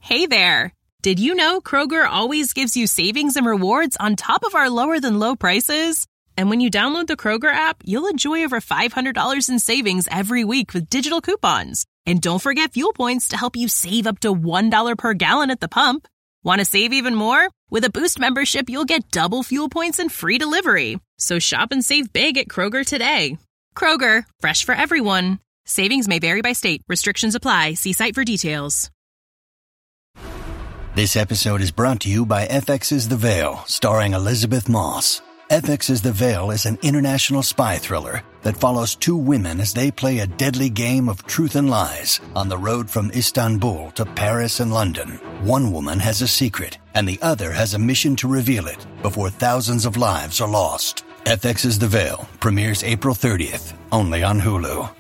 Hey there. Did you know Kroger always gives you savings and rewards on top of our lower than low prices? And when you download the Kroger app, you'll enjoy over $500 in savings every week with digital coupons. And don't forget fuel points to help you save up to $1 per gallon at the pump. Want to save even more? With a Boost membership, you'll get double fuel points and free delivery. So shop and save big at Kroger today. Kroger, fresh for everyone. Savings may vary by state. Restrictions apply. See site for details. This episode is brought to you by FX's The Veil, starring Elizabeth Moss. FX's The Veil is an international spy thriller that follows two women as they play a deadly game of truth and lies on the road from Istanbul to Paris and London. One woman has a secret, and the other has a mission to reveal it before thousands of lives are lost. FX's The Veil premieres April 30th, only on Hulu.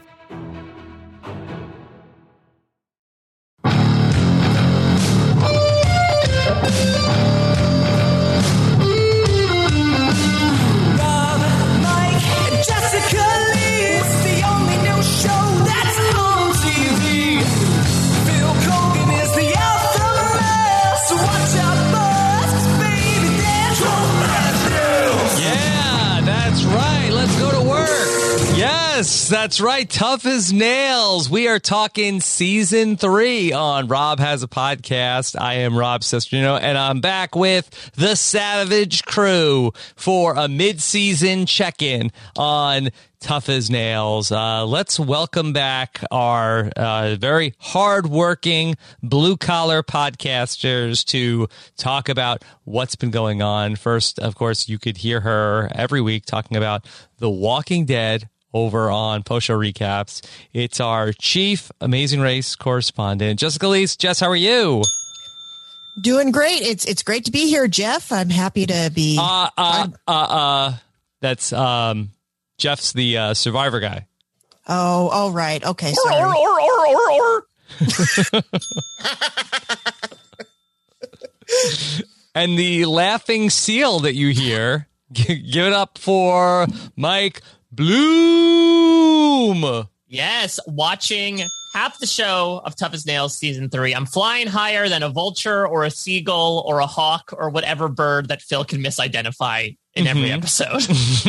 Yes, that's right. Tough as Nails. We are talking season 3 on Rob Has a Podcast. I am Rob Sestrino, and I'm back with the Savage crew for a mid-season check-in on Tough as Nails. Let's welcome back our very hard-working, blue-collar podcasters to talk about what's been going on. First, of course, you could hear her every week talking about The Walking Dead over on Post Show Recaps. It's our chief Amazing Race correspondent, Jessica Leese. Jess, how are you? Doing great. It's great to be here, Jeff. I'm happy to be. That's Jeff's the Survivor guy. Oh, right. Okay, sorry. And the laughing seal that you hear, give it up for Mike Bloom. Yes, watching half the show of Tough as Nails season 3. I'm flying higher than a vulture or a seagull or a hawk or whatever bird that Phil can misidentify in every episode.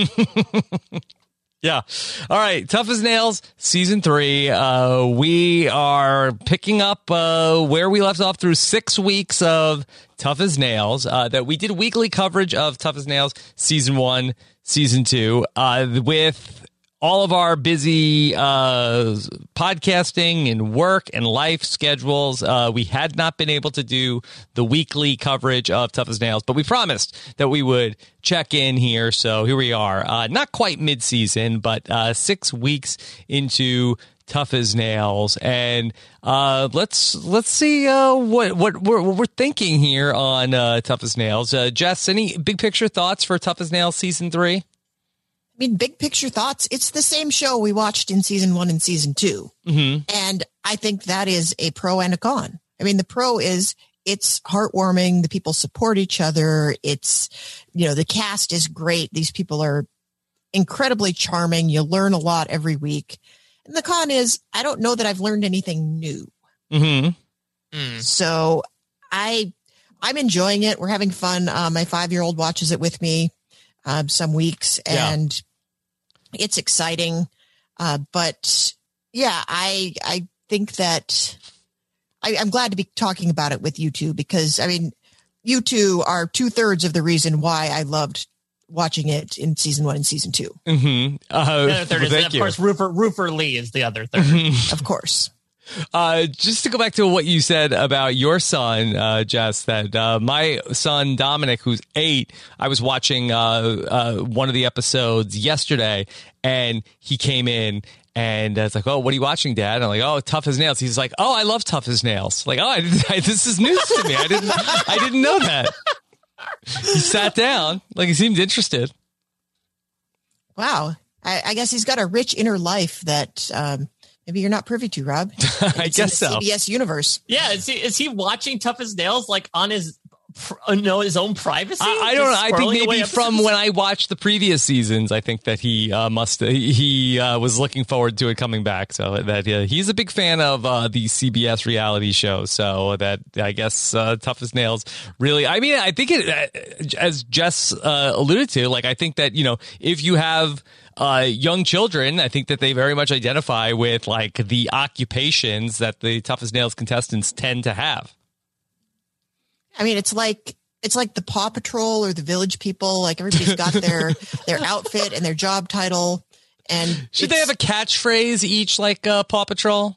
Yeah. All right. Tough as Nails, season 3. We are picking up where we left off through 6 weeks of Tough as Nails. That we did weekly coverage of Tough as Nails, season 1, season 2, with all of our busy podcasting and work and life schedules. We had not been able to do the weekly coverage of Tough as Nails, but we promised that we would check in here. So here we are, not quite mid-season, but 6 weeks into Tough as Nails, and let's see what we're thinking here on Tough as Nails. Jess, any big picture thoughts for Tough as Nails season 3? I mean, big picture thoughts. It's the same show we watched in season 1 and season 2. Mm-hmm. And I think that is a pro and a con. I mean, the pro is it's heartwarming. The people support each other. It's, the cast is great. These people are incredibly charming. You learn a lot every week. And the con is I don't know that I've learned anything new. Mm-hmm. So I'm enjoying it. We're having fun. My 5-year-old watches it with me some weeks, and it's exciting. But yeah, I think that I'm glad to be talking about it with you two, because I mean, you two are 2/3 of the reason why I loved watching it in season 1 and season 2. Mm-hmm. The other third is, of course, Rupert Lee is the other third. Of course. Just to go back to what you said about your son, Jess, that my son Dominic, who's 8, I was watching one of the episodes yesterday, and he came in and it's like, "Oh, what are you watching, Dad?" And I'm like, "Oh, Tough as Nails." He's like, "Oh, I love Tough as Nails." Like, "Oh, this is news to me. I didn't know that." He sat down, like he seemed interested. Wow, I guess he's got a rich inner life that maybe you're not privy to, Rob. I guess so. CBS universe. Yeah, is he watching Tough as Nails like on his know his own privacy? I don't know. I think maybe from when I watched the previous seasons, I think that he was looking forward to it coming back. So that he's a big fan of the CBS reality show. So that I guess Tough as Nails really. I mean, I think it, as Jess alluded to, like I think that if you have young children, I think that they very much identify with like the occupations that the Tough as Nails contestants tend to have. I mean, it's like the Paw Patrol or the Village People. Like everybody's got their outfit and their job title. And should they have a catchphrase each, like Paw Patrol?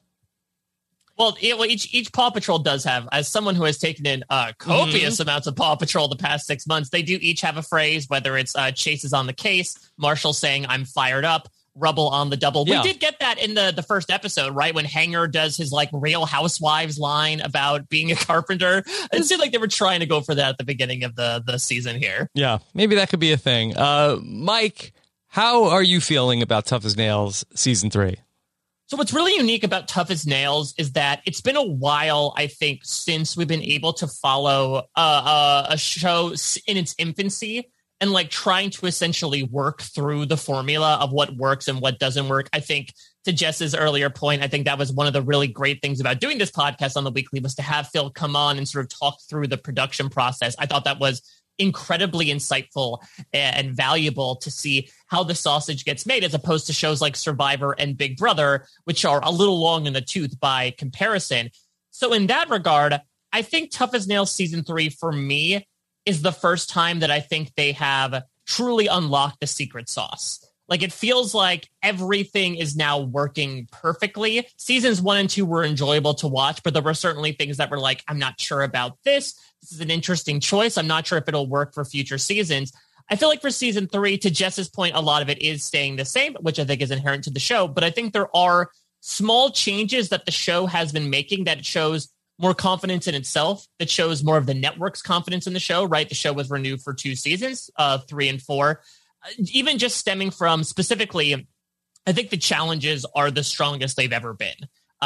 Well, each Paw Patrol does have. As someone who has taken in copious amounts of Paw Patrol the past 6 months, they do each have a phrase. Whether it's Chase is on the case, Marshall saying "I'm fired up," Rubble on the double. Yeah. We did get that in the first episode, right? When Hanger does his like Real Housewives line about being a carpenter. It seemed like they were trying to go for that at the beginning of the season here. Yeah, maybe that could be a thing. Mike, how are you feeling about Tough as Nails season 3? So what's really unique about Tough as Nails is that it's been a while, I think, since we've been able to follow a show in its infancy and like trying to essentially work through the formula of what works and what doesn't work. I think to Jess's earlier point, I think that was one of the really great things about doing this podcast on the weekly was to have Phil come on and sort of talk through the production process. I thought that was incredibly insightful and valuable to see how the sausage gets made, as opposed to shows like Survivor and Big Brother, which are a little long in the tooth by comparison. So in that regard, I think Tough as Nails season 3 for me is the first time that I think they have truly unlocked the secret sauce. Like it feels like everything is now working perfectly. Seasons 1 and 2 were enjoyable to watch, but there were certainly things that were like, I'm not sure about this. This is an interesting choice. I'm not sure if it'll work for future seasons. I feel like for season 3, to Jess's point, a lot of it is staying the same, which I think is inherent to the show. But I think there are small changes that the show has been making that shows more confidence in itself, that shows more of the network's confidence in the show, right? The show was renewed for 2 seasons, 3 and 4. Even just stemming from specifically, I think the challenges are the strongest they've ever been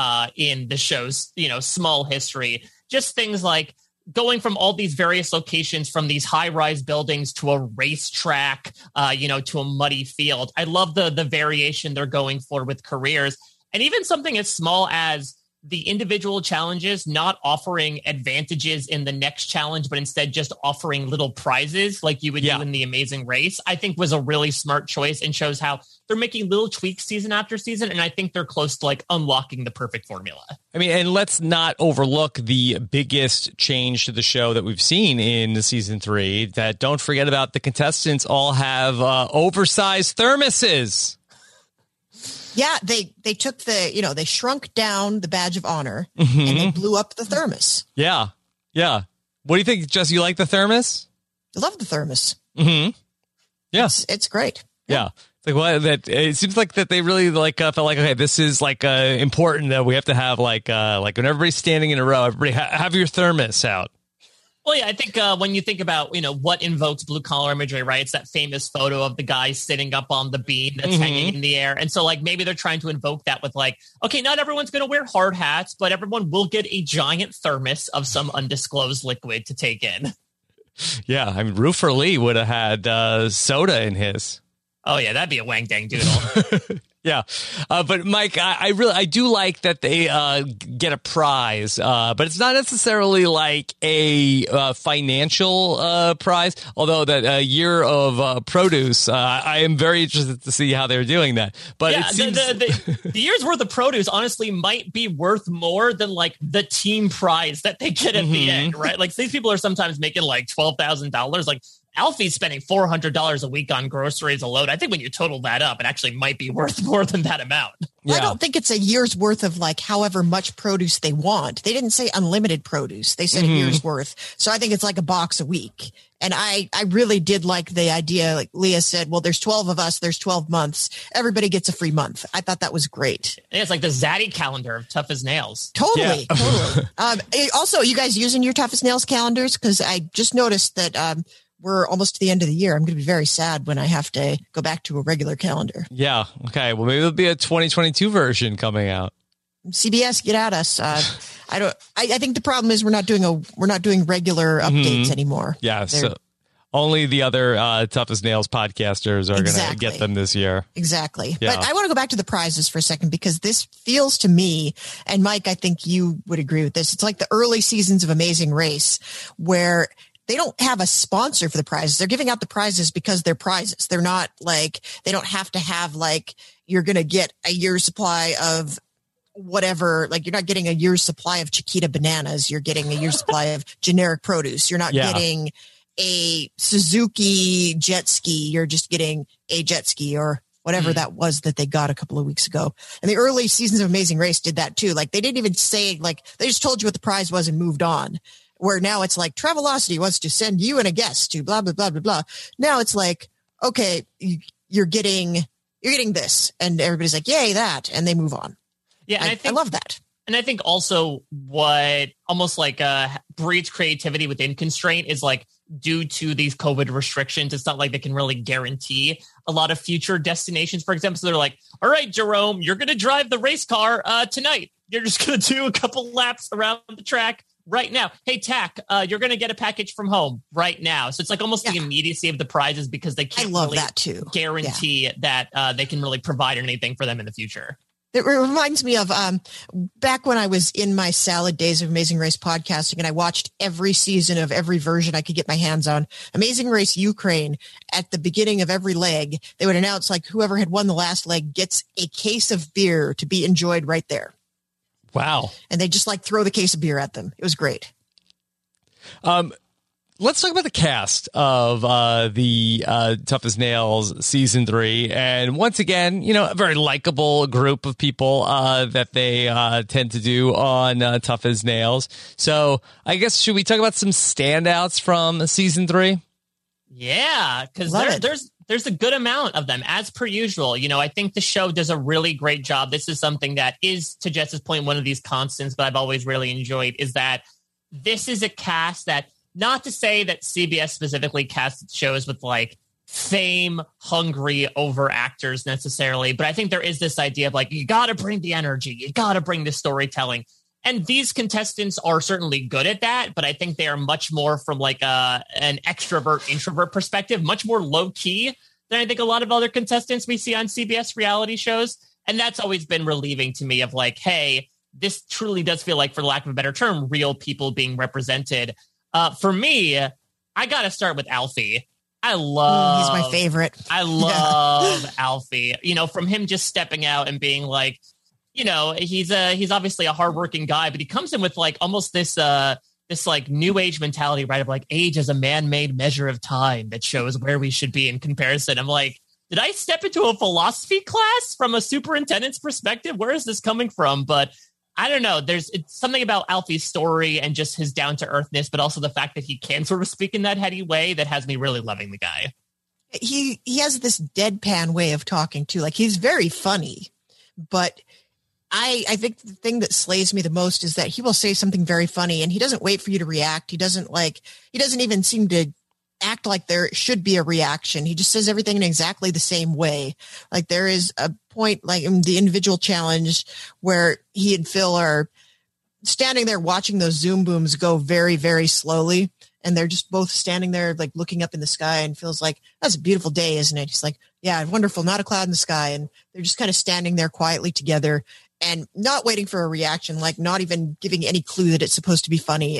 in the show's, small history. Just things like going from all these various locations, from these high-rise buildings to a racetrack, to a muddy field. I love the variation they're going for with careers. And even something as small as the individual challenges not offering advantages in the next challenge, but instead just offering little prizes like you would do in The Amazing Race, I think was a really smart choice and shows how they're making little tweaks season after season. And I think they're close to like unlocking the perfect formula. I mean, and let's not overlook the biggest change to the show that we've seen in the season 3, that don't forget about the contestants all have oversized thermoses. Yeah, they took they shrunk down the badge of honor and they blew up the thermos. Yeah. Yeah. What do you think, Jess? You like the thermos? I love the thermos. Mm-hmm. Yeah. It's great. Yeah. It's like it seems like that they really felt like, okay, this is like important that we have to have like when everybody's standing in a row, everybody have your thermos out. Well, yeah, I think when you think about, what invokes blue collar imagery, right? It's that famous photo of the guy sitting up on the beam that's hanging in the air. And so like maybe they're trying to invoke that with like, okay, not everyone's going to wear hard hats, but everyone will get a giant thermos of some undisclosed liquid to take in. Yeah, I mean, Roofer Lee would have had soda in his. Oh, yeah, that'd be a wang dang doodle. Yeah. But Mike, I do like that they get a prize, but it's not necessarily like a financial prize, although that year of produce, I am very interested to see how they're doing that. But yeah, it seems the year's worth of produce honestly might be worth more than like the team prize that they get at the end, right? Like these people are sometimes making like $12,000. Like Alfie's spending $400 a week on groceries alone. I think when you total that up, it actually might be worth more than that amount. Well, yeah. I don't think it's a year's worth of like however much produce they want. They didn't say unlimited produce. They said a year's worth. So I think it's like a box a week. And I really did like the idea. Like Leah said, well, there's 12 of us. There's 12 months. Everybody gets a free month. I thought that was great. Yeah, it's like the Zaddy calendar of Tough as Nails. Totally. Yeah. Totally. Also, you guys using your Tough as Nails calendars? Because I just noticed that we're almost to the end of the year. I'm going to be very sad when I have to go back to a regular calendar. Yeah. Okay. Well, maybe there'll be a 2022 version coming out. CBS, get at us. I think the problem is we're not doing regular updates anymore. Yeah. So only the other Tough as Nails podcasters are going to get them this year. Exactly. Yeah. But I want to go back to the prizes for a second, because this feels to me, and Mike, I think you would agree with this, it's like the early seasons of Amazing Race, where they don't have a sponsor for the prizes. They're giving out the prizes because they're prizes. They're not like, they don't have to have like, you're going to get a year's supply of whatever, like you're not getting a year's supply of Chiquita bananas. You're getting a year's supply of generic produce. You're not getting a Suzuki jet ski. You're just getting a jet ski or whatever that was that they got a couple of weeks ago. And the early seasons of Amazing Race did that too. Like they didn't even say, like they just told you what the prize was and moved on. Where now it's like Travelocity wants to send you and a guest to blah, blah, blah, blah, blah. Now it's like, okay, you're getting this, and everybody's like, yay, that. And they move on. Yeah. And I love that. And I think also what almost like breeds creativity within constraint is like, due to these COVID restrictions, it's not like they can really guarantee a lot of future destinations, for example. So they're like, all right, Jerome, you're going to drive the race car tonight. You're just going to do a couple laps around the track right now. Hey, Tack, you're going to get a package from home right now. So it's like almost the immediacy of the prizes, because they can't really that too. guarantee that they can really provide anything for them in the future. It reminds me of back when I was in my salad days of Amazing Race podcasting, and I watched every season of every version I could get my hands on. Amazing Race Ukraine, at the beginning of every leg, they would announce like whoever had won the last leg gets a case of beer to be enjoyed right there. Wow. And they just like throw the case of beer at them. It was great. Let's talk about the cast of the Tough as Nails season 3. And once again, you know, a very likable group of people that they tend to do on Tough as Nails. So I guess, should we talk about some standouts from season 3? Yeah, because there's a good amount of them, as per usual. You know, I think the show does a really great job. This is something that is, to Jess's point, one of these constants, but I've always really enjoyed, is that this is a cast that, not to say that CBS specifically casts shows with like fame hungry over actors necessarily, but I think there is this idea of like, you got to bring the energy, you got to bring the storytelling. And these contestants are certainly good at that, but I think they are much more from like an extrovert introvert perspective, much more low key than I think a lot of other contestants we see on CBS reality shows. And that's always been relieving to me, of like, hey, this truly does feel like, for lack of a better term, real people being represented. For me, I got to start with Alfie. He's my favorite. I love Alfie, you know, from him just stepping out and being like, you know, he's obviously a hardworking guy, but he comes in with like almost this like new age mentality, right? Of like, age is a man-made measure of time that shows where we should be in comparison. I'm like, did I step into a philosophy class from a superintendent's perspective? Where is this coming from? But I don't know. It's something about Alfie's story and just his down-to-earthness, but also the fact that he can sort of speak in that heady way that has me really loving the guy. He has this deadpan way of talking too. Like, he's very funny, but I think the thing that slays me the most is that he will say something very funny and he doesn't wait for you to react. He doesn't even seem to act like there should be a reaction. He just says everything in exactly the same way. Like, there is a point, like in the individual challenge, where he and Phil are standing there watching those Zoom booms go very, very slowly. And they're just both standing there, like looking up in the sky, and Phil's like, that's a beautiful day, isn't it? He's like, yeah, wonderful. Not a cloud in the sky. And they're just kind of standing there quietly together and not waiting for a reaction, like not even giving any clue that it's supposed to be funny.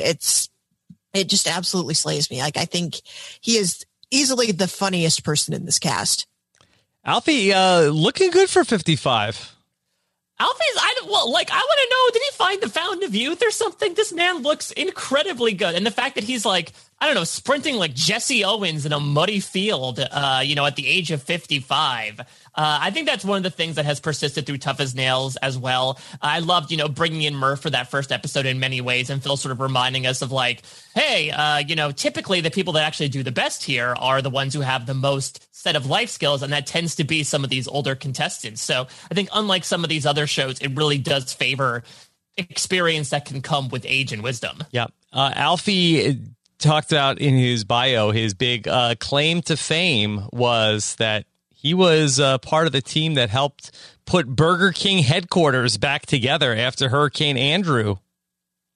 It just absolutely slays me. Like, I think he is easily the funniest person in this cast. Alfie, looking good for 55. Alfie's, I want to know, did he find the fountain of youth or something? This man looks incredibly good. And the fact that he's like, I don't know, sprinting like Jesse Owens in a muddy field, you know, at the age of 55. I think that's one of the things that has persisted through Tough as Nails as well. I loved, you know, bringing in Murph for that first episode in many ways, and Phil sort of reminding us of like, hey, you know, typically the people that actually do the best here are the ones who have the most set of life skills, and that tends to be some of these older contestants. So I think unlike some of these other shows, it really does favor experience that can come with age and wisdom. Yeah. Alfie talked about in his bio, his big claim to fame was that he was part of the team that helped put Burger King headquarters back together after Hurricane Andrew.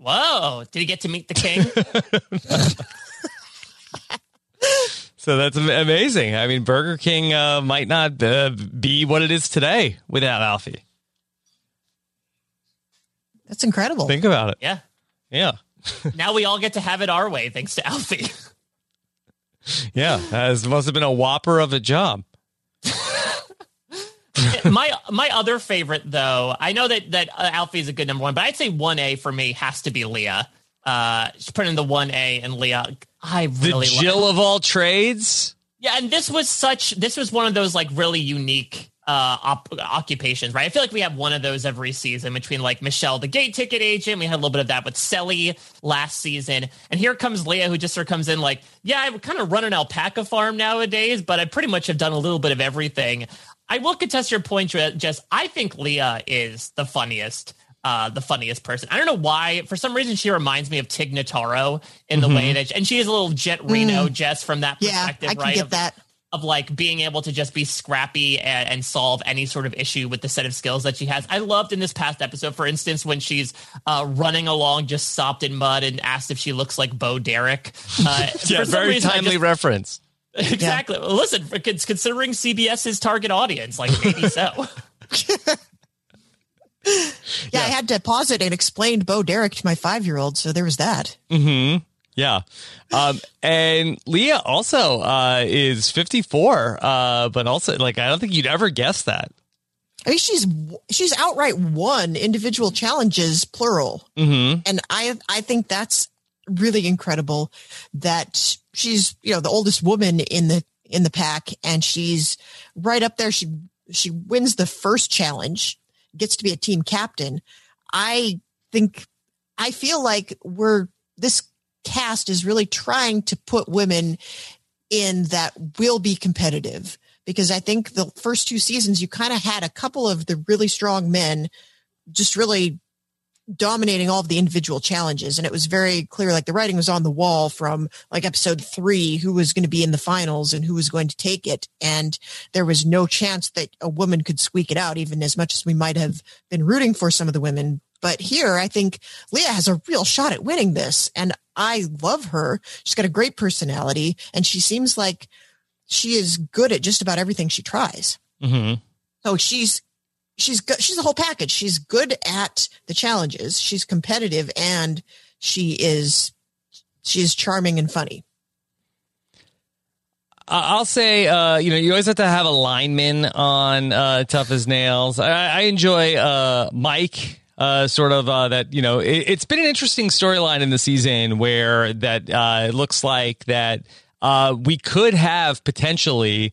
Whoa. Did he get to meet the king? So that's amazing. I mean, Burger King might not be what it is today without Alfie. That's incredible. Think about it. Yeah. Yeah. Now we all get to have it our way, thanks to Alfie. Yeah. That must have been a whopper of a job. My other favorite, though, I know that Alfie is a good number one, but I'd say 1A for me has to be Leah. She's put in the 1A and Leah. I really the Jill of all trades. Yeah, and this was one of those like really unique occupations, right? I feel like we have one of those every season between like Michelle, the gate ticket agent. We had a little bit of that with Selly last season. And here comes Leah, who just sort of comes in like, yeah, I kind of run an alpaca farm nowadays, but I pretty much have done a little bit of everything. I will contest your point, Jess. I think Leah is the funniest person. I don't know why. For some reason, she reminds me of Tig Notaro in the way that, and she is a little Jet Reno, Jess, from that perspective, I can get that. Of like being able to just be scrappy and solve any sort of issue with the set of skills that she has. I loved in this past episode, for instance, when she's running along just sopped in mud and asked if she looks like Bo Derek. Yeah, very timely reference. Exactly. Yeah. Well, listen, considering CBS's target audience, like maybe so. Yeah, I had to pause it and explain Bo Derek to my 5-year-old, so there was that. Mm-hmm. Yeah. And Leah also is 54, but also, like, I don't think you'd ever guess that. I mean, she's outright won individual challenges, plural. Mm-hmm. And I think that's really incredible that she's, the oldest woman in the pack, and she's right up there. She wins the first challenge, gets to be a team captain. I feel like this cast is really trying to put women in that will be competitive, because I think the first 2 seasons you kind of had a couple of the really strong men just really dominating all of the individual challenges. And it was very clear, like the writing was on the wall from like episode 3, who was going to be in the finals and who was going to take it. And there was no chance that a woman could squeak it out, even as much as we might have been rooting for some of the women. But here, I think Leah has a real shot at winning this. And I love her. She's got a great personality, and she seems like she is good at just about everything she tries. Mm-hmm. So she's good. She's the whole package. She's good at the challenges. She's competitive, and she is charming and funny. I'll say, you always have to have a lineman on Tough as Nails. I enjoy Mike. It's been an interesting storyline in the season where that it looks like that we could have potentially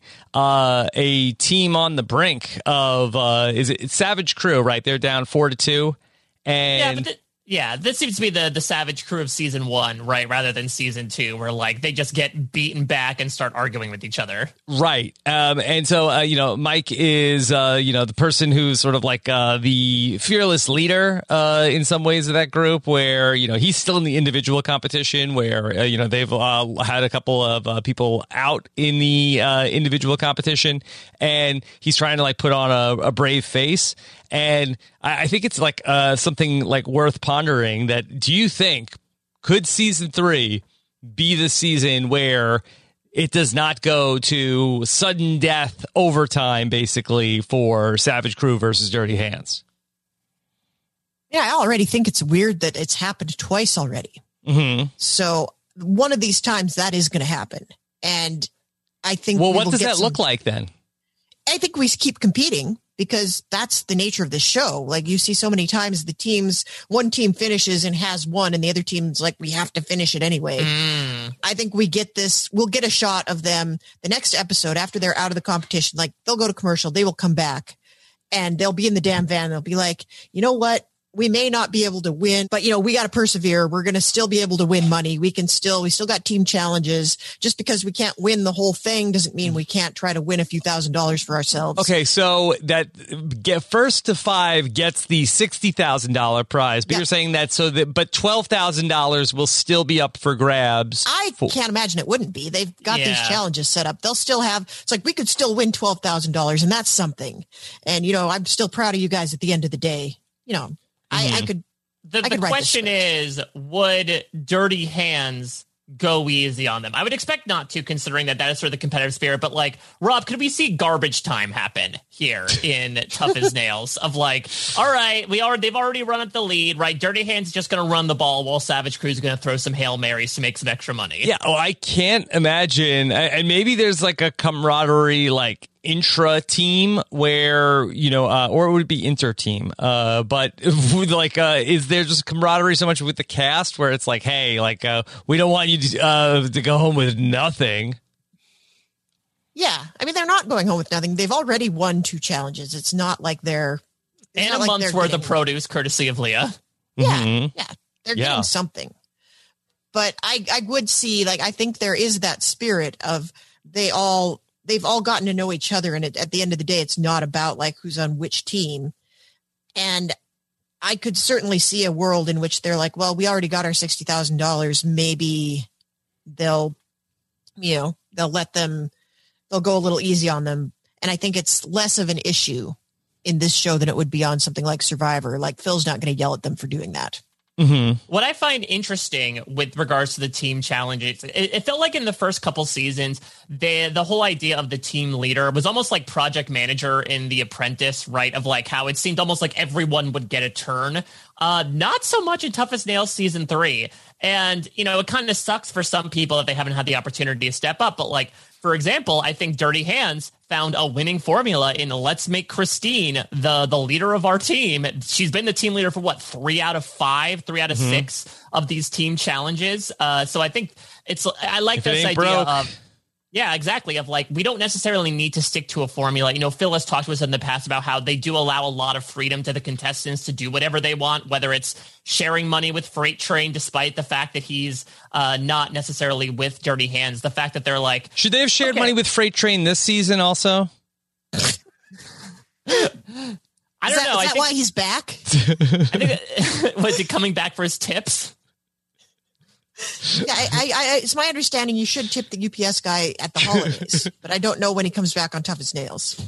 a team on the brink of it's Savage Crew, right? They're down 4-2, and this seems to be the Savage Crew of season 1, right? Rather than season 2, where like they just get beaten back and start arguing with each other. Right. And so, Mike is, the person who's sort of like the fearless leader in some ways of that group, where, he's still in the individual competition where, they've had a couple of people out in the individual competition, and he's trying to like put on a brave face. And I think it's like something like worth pondering that, do you think, could season 3 be the season where it does not go to sudden death overtime, basically, for Savage Crew versus Dirty Hands? Yeah, I already think it's weird that it's happened twice already. Mm-hmm. So one of these times that is going to happen. And I think... Well, what does that look like then? I think we keep competing, because that's the nature of the show. Like you see so many times one team finishes and has won, and the other team's like, we have to finish it anyway. I think we'll get a shot of them the next episode after they're out of the competition. Like they'll go to commercial, they will come back, and they'll be in the damn van. They'll be like, you know what? We may not be able to win, but we got to persevere. We're going to still be able to win money. We still got team challenges. Just because we can't win the whole thing doesn't mean we can't try to win a few $1,000s for ourselves. Okay. So that first to 5 gets the $60,000 prize, but you're saying that but $12,000 will still be up for grabs. I can't imagine it wouldn't be. They've got these challenges set up. They'll still have, it's like we could still win $12,000, and that's something. And, I'm still proud of you guys at the end of the day. I could The question is, would Dirty Hands go easy on them? I would expect not to, considering that is sort of the competitive spirit. But like, Rob, could we see garbage time happen here in Tough as Nails? Of like, all right, they've already run at the lead, right? Dirty Hands is just going to run the ball while Savage Crew's going to throw some Hail Marys to make some extra money. Yeah, I can't imagine. And maybe there's like a camaraderie, like intra team where, or it would be inter team. But like, is there just camaraderie so much with the cast where it's like, hey, like, we don't want you to go home with nothing. Yeah. I mean, they're not going home with nothing. They've already won 2 challenges. It's not like they're. And a month's worth of produce courtesy of Leah. Yeah. Mm-hmm. Yeah. They're getting something. But I would see, like, I think there is that spirit of they've all gotten to know each other. And at the end of the day, it's not about like who's on which team. And I could certainly see a world in which they're like, well, we already got our $60,000. Maybe they'll go a little easy on them. And I think it's less of an issue in this show than it would be on something like Survivor. Like, Phil's not going to yell at them for doing that. Mm-hmm. What I find interesting with regards to the team challenges, it felt like in the first couple seasons, the whole idea of the team leader was almost like project manager in The Apprentice, right? Of like how it seemed almost like everyone would get a turn. Not so much in Tough as Nails season 3. And, it kind of sucks for some people that they haven't had the opportunity to step up. But like, for example, I think Dirty Hands found a winning formula in Let's Make Christine the leader of our team. She's been the team leader for 3 out of 6 of these team challenges. So I think I like this idea of. Yeah, exactly. Of like, we don't necessarily need to stick to a formula. Phil has talked to us in the past about how they do allow a lot of freedom to the contestants to do whatever they want, whether it's sharing money with Freight Train, despite the fact that he's not necessarily with Dirty Hands. The fact that they're like, should they have shared money with Freight Train this season also? I don't know. Is that why he's back? I think was he coming back for his tips? Yeah, it's my understanding you should tip the UPS guy at the holidays, but I don't know when he comes back on Tough as Nails.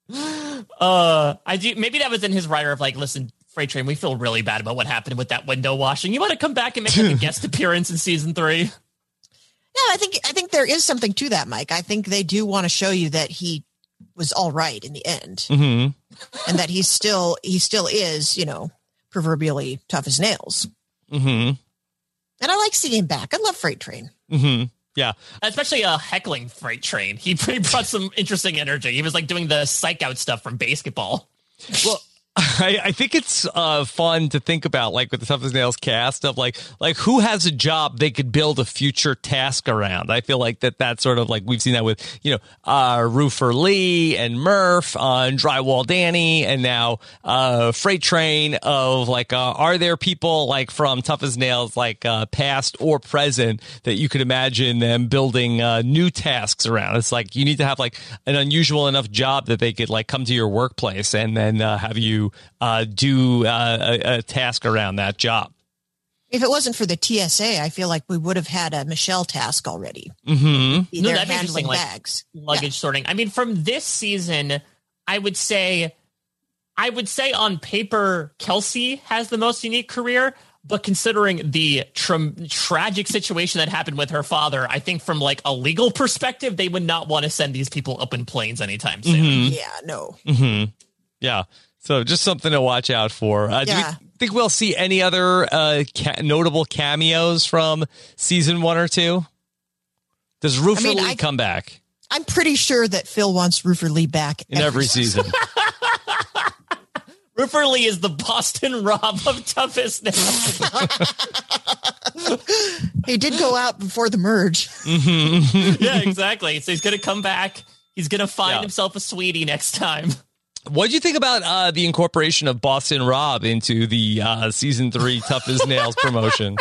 I do. Maybe that was in his writer of like, listen, Freight Train, we feel really bad about what happened with that window washing. You want to come back and make like a guest appearance in season 3? Yeah, I think there is something to that, Mike. I think they do want to show you that he was all right in the end, and that he still is, proverbially tough as nails. Mm-hmm. And I like seeing him back. I love Freight Train. Mm-hmm. Yeah. Especially heckling Freight Train. He brought some interesting energy. He was like doing the psych out stuff from basketball. Well, I think it's fun to think about, like with the Tough as Nails cast of like who has a job they could build a future task around. I feel like that's sort of like we've seen that with Roofer Lee and Murph on Drywall Danny, and now Freight Train. Of like, are there people like from Tough as Nails, like past or present, that you could imagine them building new tasks around? It's like you need to have like an unusual enough job that they could like come to your workplace and then have you do a task around that job. If it wasn't for the TSA, I feel like we would have had a Michelle task already. Mm-hmm. No, that'd be interesting. Bags, luggage sorting. I mean, from this season, I would say on paper, Kelsey has the most unique career. But considering the tragic situation that happened with her father, I think from like a legal perspective, they would not want to send these people up in planes anytime soon. Mm-hmm. Yeah, no. Mm-hmm. Yeah. So just something to watch out for. Do you think we'll see any other notable cameos from season 1 or 2? Does Roofer Lee come back? I'm pretty sure that Phil wants Roofer Lee back in every season. Roofer Lee is the Boston Rob of Toughest Nails. He did go out before the merge. Mm-hmm. Yeah, exactly. So he's going to come back. He's going to find himself a sweetie next time. What did you think about the incorporation of Boston Rob into the season 3 Tough as Nails promotion?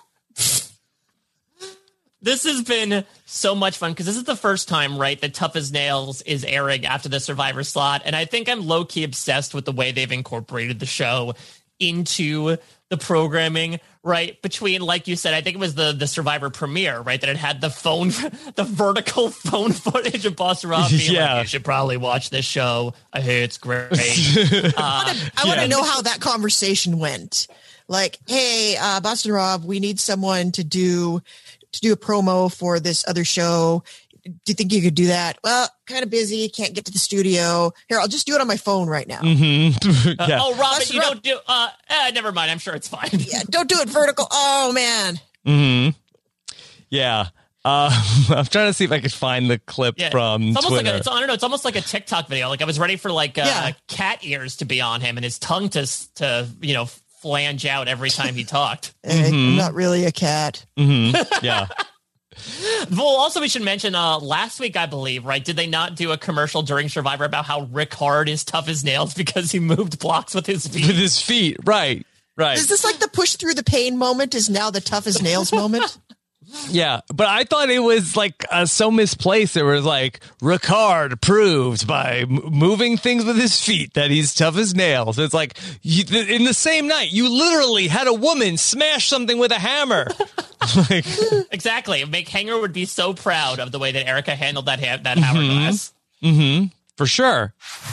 This has been so much fun because this is the first time, right, that Tough as Nails is airing after the Survivor slot. And I think I'm low-key obsessed with the way they've incorporated the show into the programming, right? Between, like you said, I think it was the Survivor premiere, right? That it had the vertical phone footage of Boston Rob being like, you should probably watch this show. I hear it's great. I want to know how that conversation went. like, hey, Boston Rob, we need someone to do a promo for this other show. Do you think you could do that? Well, kind of busy. Can't get to the studio. Here, I'll just do it on my phone right now. Mm-hmm. Yeah. Oh, Robin, you don't do, never mind. I'm sure it's fine. Yeah, don't do it vertical. Oh, man. Mm-hmm. Yeah. I'm trying to see if I could find the clip from it's almost Twitter. Like I don't know. It's almost like a TikTok video. Like I was ready for cat ears to be on him and his tongue to flange out every time he talked. Hey, I'm not really a cat. Mm-hmm. Yeah. Well, also we should mention last week, I believe, right? Did they not do a commercial during Survivor about how Rick Hard is tough as nails because he moved blocks with his feet? With his feet, right. Is this like the push through the pain moment is now the tough as nails moment? Yeah, but I thought it was like so misplaced. It was like Ricard proved by moving things with his feet that he's tough as nails. It's like in the same night, you literally had a woman smash something with a hammer. Exactly. Mick Hanger would be so proud of the way that Erica handled that hourglass. Mm-hmm. For sure.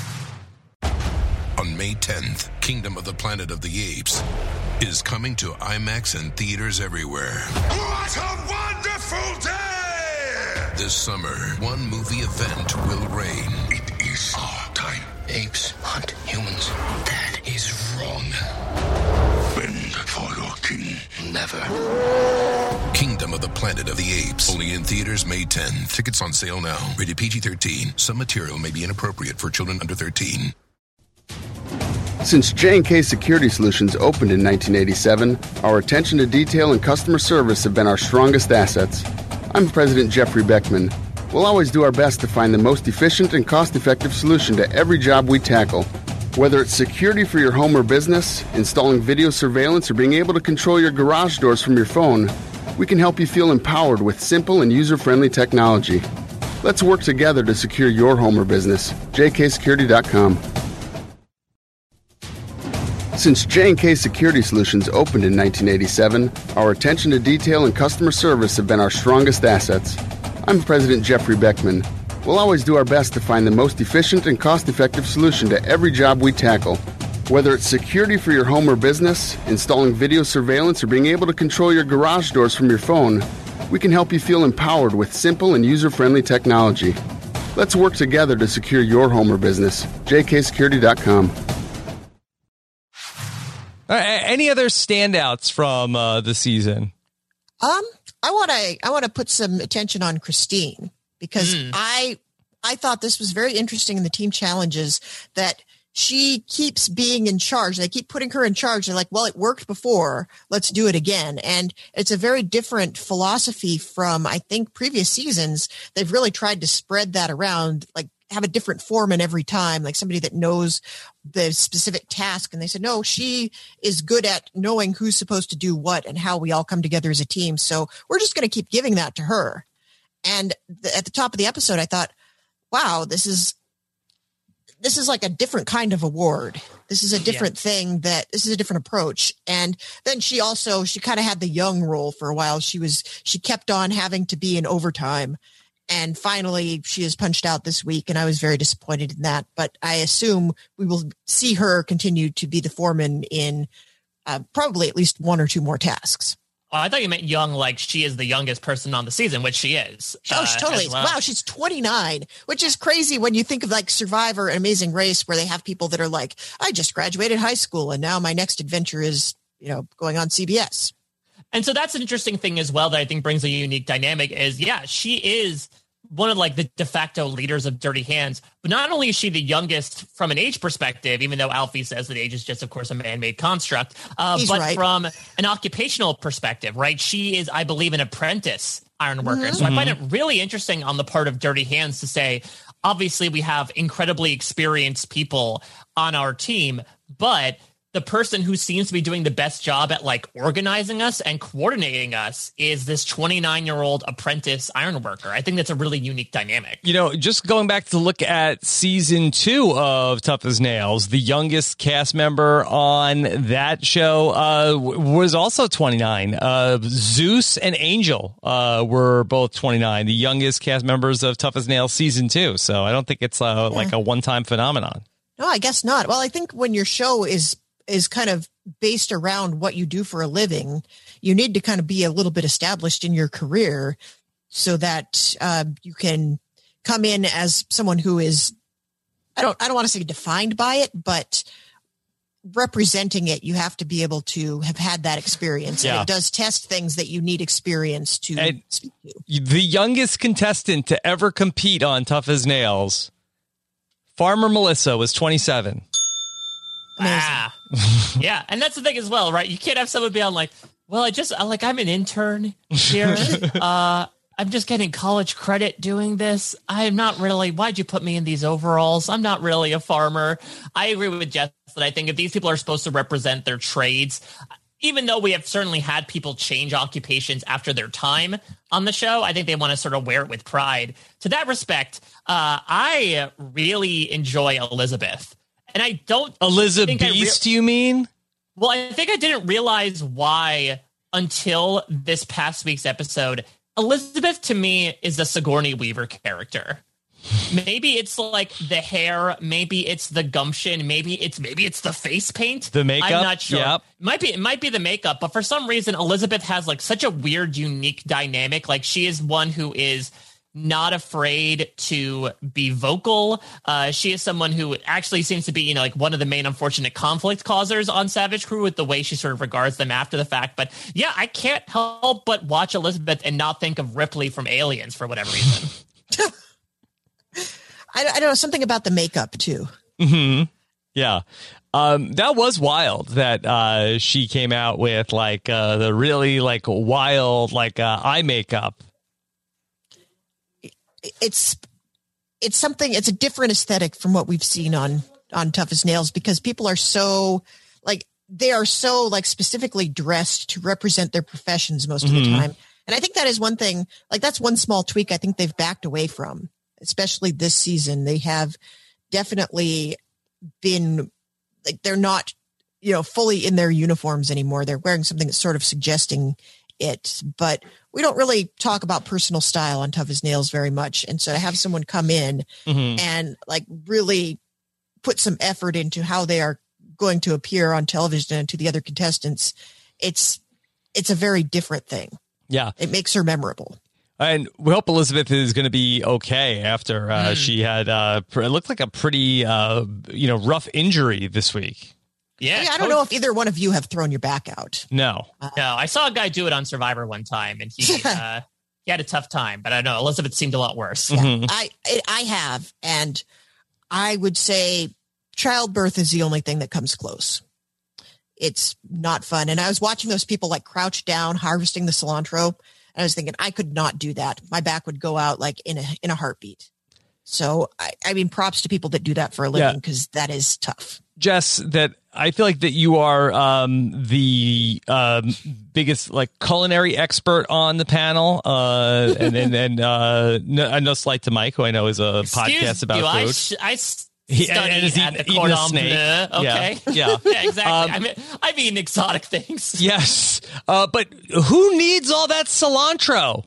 On May 10th, Kingdom of the Planet of the Apes is coming to IMAX and theaters everywhere. What a wonderful day! This summer, one movie event will reign. It is our time. Apes hunt humans. That is wrong. Bend for your king. Never. Kingdom of the Planet of the Apes. Only in theaters May 10th. Tickets on sale now. Rated PG-13. Some material may be inappropriate for children under 13. Since J&K Security Solutions opened in 1987, our attention to detail and customer service have been our strongest assets. I'm President Jeffrey Beckman. We'll always do our best to find the most efficient and cost-effective solution to every job we tackle. Whether it's security for your home or business, installing video surveillance, or being able to control your garage doors from your phone, we can help you feel empowered with simple and user-friendly technology. Let's work together to secure your home or business. jksecurity.com. Since J&K Security Solutions opened in 1987, our attention to detail and customer service have been our strongest assets. I'm President Jeffrey Beckman. We'll always do our best to find the most efficient and cost-effective solution to every job we tackle. Whether it's security for your home or business, installing video surveillance, or being able to control your garage doors from your phone, we can help you feel empowered with simple and user-friendly technology. Let's work together to secure your home or business. jksecurity.com. Any other standouts from the season? I want to put some attention on Christine because I thought this was very interesting in the team challenges that she keeps being in charge. They keep putting her in charge. They're like, well, it worked before. Let's do it again. And it's a very different philosophy from, I think, previous seasons. They've really tried to spread that around, like have a different foreman every time, like somebody that knows the specific task. And they said, no, she is good at knowing who's supposed to do what and how we all come together as a team. So we're just going to keep giving that to her. And at the top of the episode, I thought, wow, this is like a different kind of award. This is a different thing this is a different approach. And then she kind of had the young role for a while. She kept on having to be in overtime. And finally, she is punched out this week, and I was very disappointed in that. But I assume we will see her continue to be the foreman in probably at least one or two more tasks. Oh, I thought you meant young, like she is the youngest person on the season, which she is. Oh, totally. Well. Wow, she's 29, which is crazy when you think of like Survivor and Amazing Race, where they have people that are like, I just graduated high school, and now my next adventure is, going on CBS. And so that's an interesting thing as well that I think brings a unique dynamic is, she is one of like the de facto leaders of Dirty Hands, but not only is she the youngest from an age perspective, even though Alfie says that age is just, of course, a man-made construct, but right. From an occupational perspective, right? She is, I believe, an apprentice ironworker. Mm-hmm. So I find it really interesting on the part of Dirty Hands to say, obviously we have incredibly experienced people on our team, but the person who seems to be doing the best job at like organizing us and coordinating us is this 29-year-old apprentice ironworker. I think that's a really unique dynamic. Just going back to look at season 2 of Tough as Nails, the youngest cast member on that show was also 29. Zeus and Angel were both 29, the youngest cast members of Tough as Nails season 2. So I don't think it's like a one-time phenomenon. No, I guess not. Well, I think when your show is kind of based around what you do for a living, you need to kind of be a little bit established in your career so that you can come in as someone who is, I don't want to say defined by it, but representing it, you have to be able to have had that experience. Yeah. And it does test things that you need experience to speak to. The youngest contestant to ever compete on Tough as Nails, Farmer Melissa, was 27. Ah. Yeah, and that's the thing as well, right? You can't have someone be on like, well, I'm an intern here. I'm just getting college credit doing this. I'm not really, why'd you put me in these overalls? I'm not really a farmer. I agree with Jess that I think if these people are supposed to represent their trades, even though we have certainly had people change occupations after their time on the show, I think they want to sort of wear it with pride. To that respect, I really enjoy Elizabeth. And I don't... Elizabeth, you mean? Well, I think I didn't realize why until this past week's episode. Elizabeth, to me, is the Sigourney Weaver character. Maybe it's like the hair, maybe it's the gumption, maybe it's the face paint. The makeup? I'm not sure. Yep. It might be the makeup, but for some reason, Elizabeth has like such a weird, unique dynamic. Like she is one who is not afraid to be vocal. She is someone who actually seems to be, like one of the main unfortunate conflict causers on Savage Crew with the way she sort of regards them after the fact. But yeah, I can't help but watch Elizabeth and not think of Ripley from Aliens for whatever reason. I don't know, something about the makeup too. Mm-hmm. Yeah. That was wild that she came out with like the really like wild like eye makeup. It's something, it's a different aesthetic from what we've seen on Tough as Nails, because people are so like, they are so like specifically dressed to represent their professions most of the time. And I think that is one thing, like that's one small tweak I think they've backed away from, especially this season. They have definitely been like, they're not, fully in their uniforms anymore. They're wearing something that's sort of suggesting it, but we don't really talk about personal style on Tough as Nails very much. And so to have someone come in and like really put some effort into how they are going to appear on television and to the other contestants, it's a very different thing. Yeah. It makes her memorable. And we hope Elizabeth is going to be okay after she had it looked like a pretty rough injury this week. Yeah, I don't know if either one of you have thrown your back out. No. No, I saw a guy do it on Survivor one time, and he had a tough time. But I don't know, Elizabeth seemed a lot worse. Yeah, I have, and I would say childbirth is the only thing that comes close. It's not fun. And I was watching those people like crouch down, harvesting the cilantro, and I was thinking I could not do that. My back would go out like in a heartbeat. So I mean, props to people that do that for a living, because that is tough. Jess, that I feel like that you are the biggest like culinary expert on the panel, and no slight to Mike, who I know is a podcast about food. I studied at the Cordon Bleu. Okay, yeah, exactly. I've eaten exotic things. Yes, but who needs all that cilantro?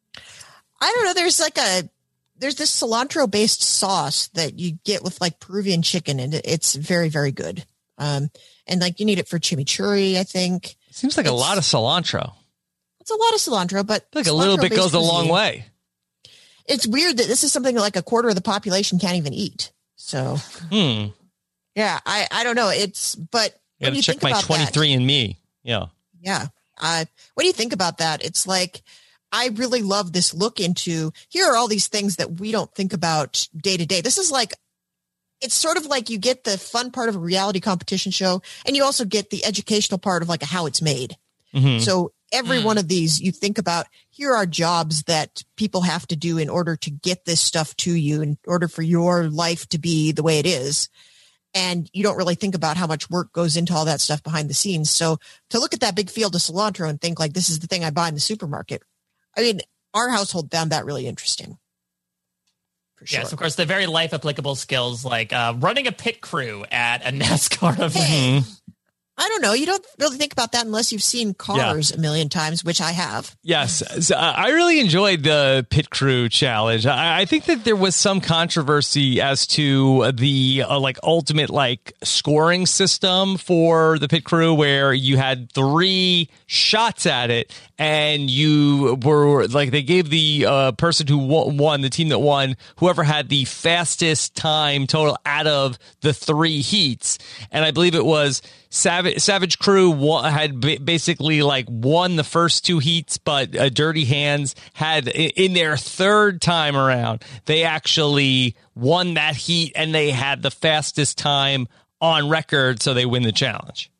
I don't know. There's this cilantro based sauce that you get with like Peruvian chicken, and it's very, very good. And like you need it for chimichurri, I think. Seems like a lot of cilantro. It's a lot of cilantro, but like a little bit goes a long way. It's weird that this is something like a quarter of the population can't even eat. So, yeah, I don't know. But I got to check my 23andMe. Yeah. Yeah. When you think about that, it's like, I really love this look into, here are all these things that we don't think about day to day. This is like, it's sort of like you get the fun part of a reality competition show, and you also get the educational part of like how it's made. So every one of these, you think about, here are jobs that people have to do in order to get this stuff to you, in order for your life to be the way it is. And you don't really think about how much work goes into all that stuff behind the scenes. So to look at that big field of cilantro and think like, this is the thing I buy in the supermarket. I mean, our household found that really interesting. For sure. Yes, of course, the very life applicable skills like running a pit crew at a NASCAR event. I don't know. You don't really think about that unless you've seen Cars a million times, which I have. Yes. So I really enjoyed the pit crew challenge. I think that there was some controversy as to the ultimate scoring system for the pit crew, where you had 3 shots at it, and you were they gave the person who won, the team that won, whoever had the fastest time total out of the 3 heats. And I believe it was Savage Crew had basically won the first 2 heats, but Dirty Hands had in their 3rd time around, they actually won that heat and they had the fastest time on record. So they win the challenge.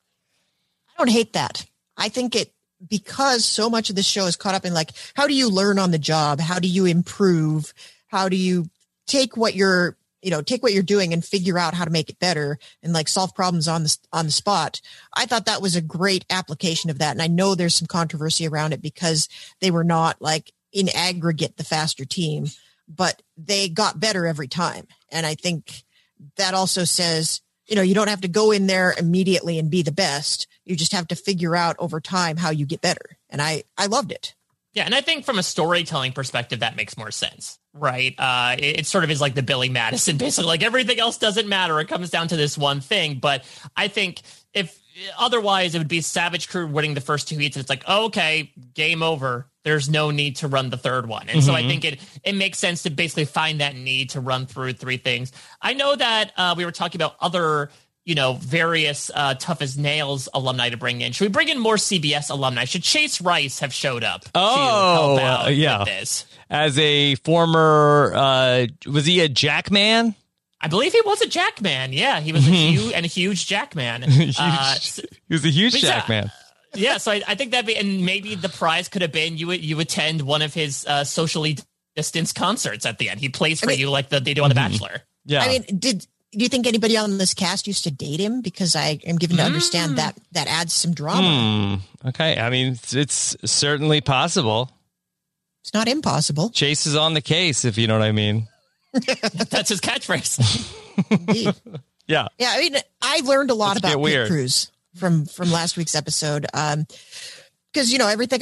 I don't hate that. I think because so much of this show is caught up in how do you learn on the job? How do you improve? How do you take what you're doing and figure out how to make it better and solve problems on the spot. I thought that was a great application of that. And I know there's some controversy around it because they were not in aggregate the faster team, but they got better every time. And I think that also says, you don't have to go in there immediately and be the best. You just have to figure out over time how you get better. And I loved it. Yeah, and I think from a storytelling perspective, that makes more sense, right? It sort of is like the Billy Madison, basically, everything else doesn't matter. It comes down to this one thing. But I think if otherwise, it would be Savage Crew winning the first 2 heats. And it's okay, game over. There's no need to run the 3rd one. And so I think it makes sense to basically find that need to run through 3 things. I know that we were talking about other various Tough as Nails alumni to bring in. Should we bring in more CBS alumni? Should Chase Rice have showed up to help out with this? As a former, was he a Jackman? I believe he was a Jackman. Yeah, he was a huge Jackman. He was a huge Jackman. Yeah, so I think that'd be, and maybe the prize could have been you attend one of his socially distanced concerts at the end. He plays for you like they do on The Bachelor. Yeah. I mean, do you think anybody on this cast used to date him? Because I am given to understand that adds some drama. Okay. I mean, it's certainly possible. It's not impossible. Chase is on the case, if you know what I mean. That's his catchphrase. Indeed. Yeah. Yeah. I mean, I learned a lot about pit crews from last week's episode. Because, everything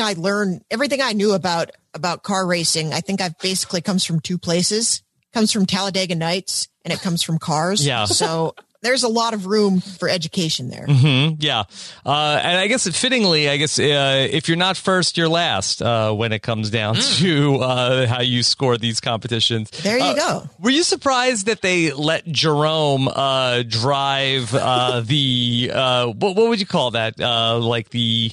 I knew about car racing, I think I've basically comes from 2 places. Comes from Talladega Nights and it comes from Cars. Yeah. So there's a lot of room for education there. Yeah. And I guess fittingly, if you're not first, you're last when it comes down to how you score these competitions. There you go. Were you surprised that they let Jerome drive the what would you call that? The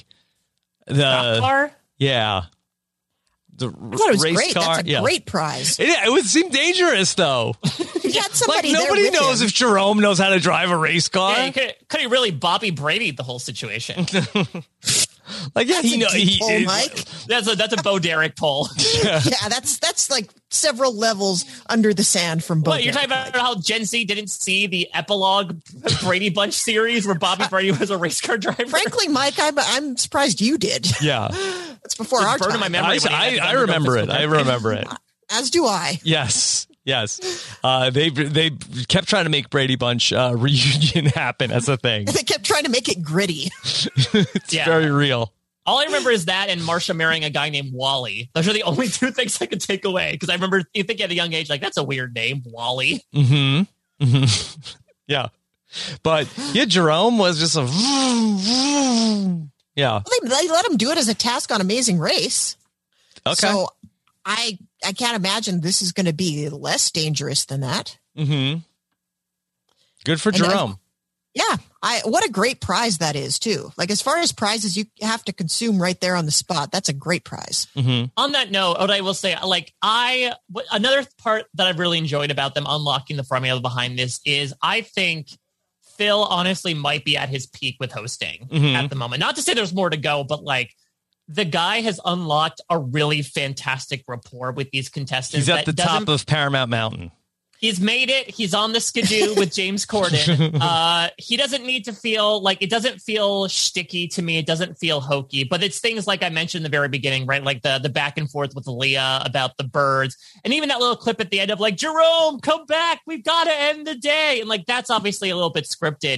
car? Yeah. I thought it was great. Car. That's a great prize. It would seem dangerous, though. You had somebody nobody there knows him. if Jerome knows how to drive a race car. Yeah, could he really Bobby Brady the whole situation? He knows. Mike. That's a Bo Derek poll. Yeah, that's several levels under the sand from Bo. What, you're talking about how Gen Z didn't see the epilogue Brady Bunch series where Bobby Brady was a race car driver? Frankly, Mike, I'm surprised you did. Yeah. It's before our time. In my memory I remember it. I remember it. As do I. Yes. They kept trying to make Brady Bunch reunion happen as a thing. They kept trying to make it gritty. It's very real. All I remember is that and Marsha marrying a guy named Wally. Those are the only 2 things I could take away. Because I remember you think at a young age, that's a weird name, Wally. Yeah. But Jerome was just yeah. Well, they let him do it as a task on Amazing Race. Okay. So I can't imagine this is going to be less dangerous than that. Good for Jerome. Yeah. What a great prize that is too. As far as prizes you have to consume right there on the spot, that's a great prize. On that note, what I will say, another part that I've really enjoyed about them unlocking the formula behind this is I think Phil honestly might be at his peak with hosting at the moment. Not to say there's more to go, but the guy has unlocked a really fantastic rapport with these contestants. He's at the top of Paramount Mountain. He's made it. He's on the Skidoo with James Corden. He doesn't need to feel it doesn't feel shticky to me. It doesn't feel hokey, but it's things like I mentioned in the very beginning, right? Like the back and forth with Leah about the birds. And even that little clip at the end of Jerome, come back. We've got to end the day. And that's obviously a little bit scripted,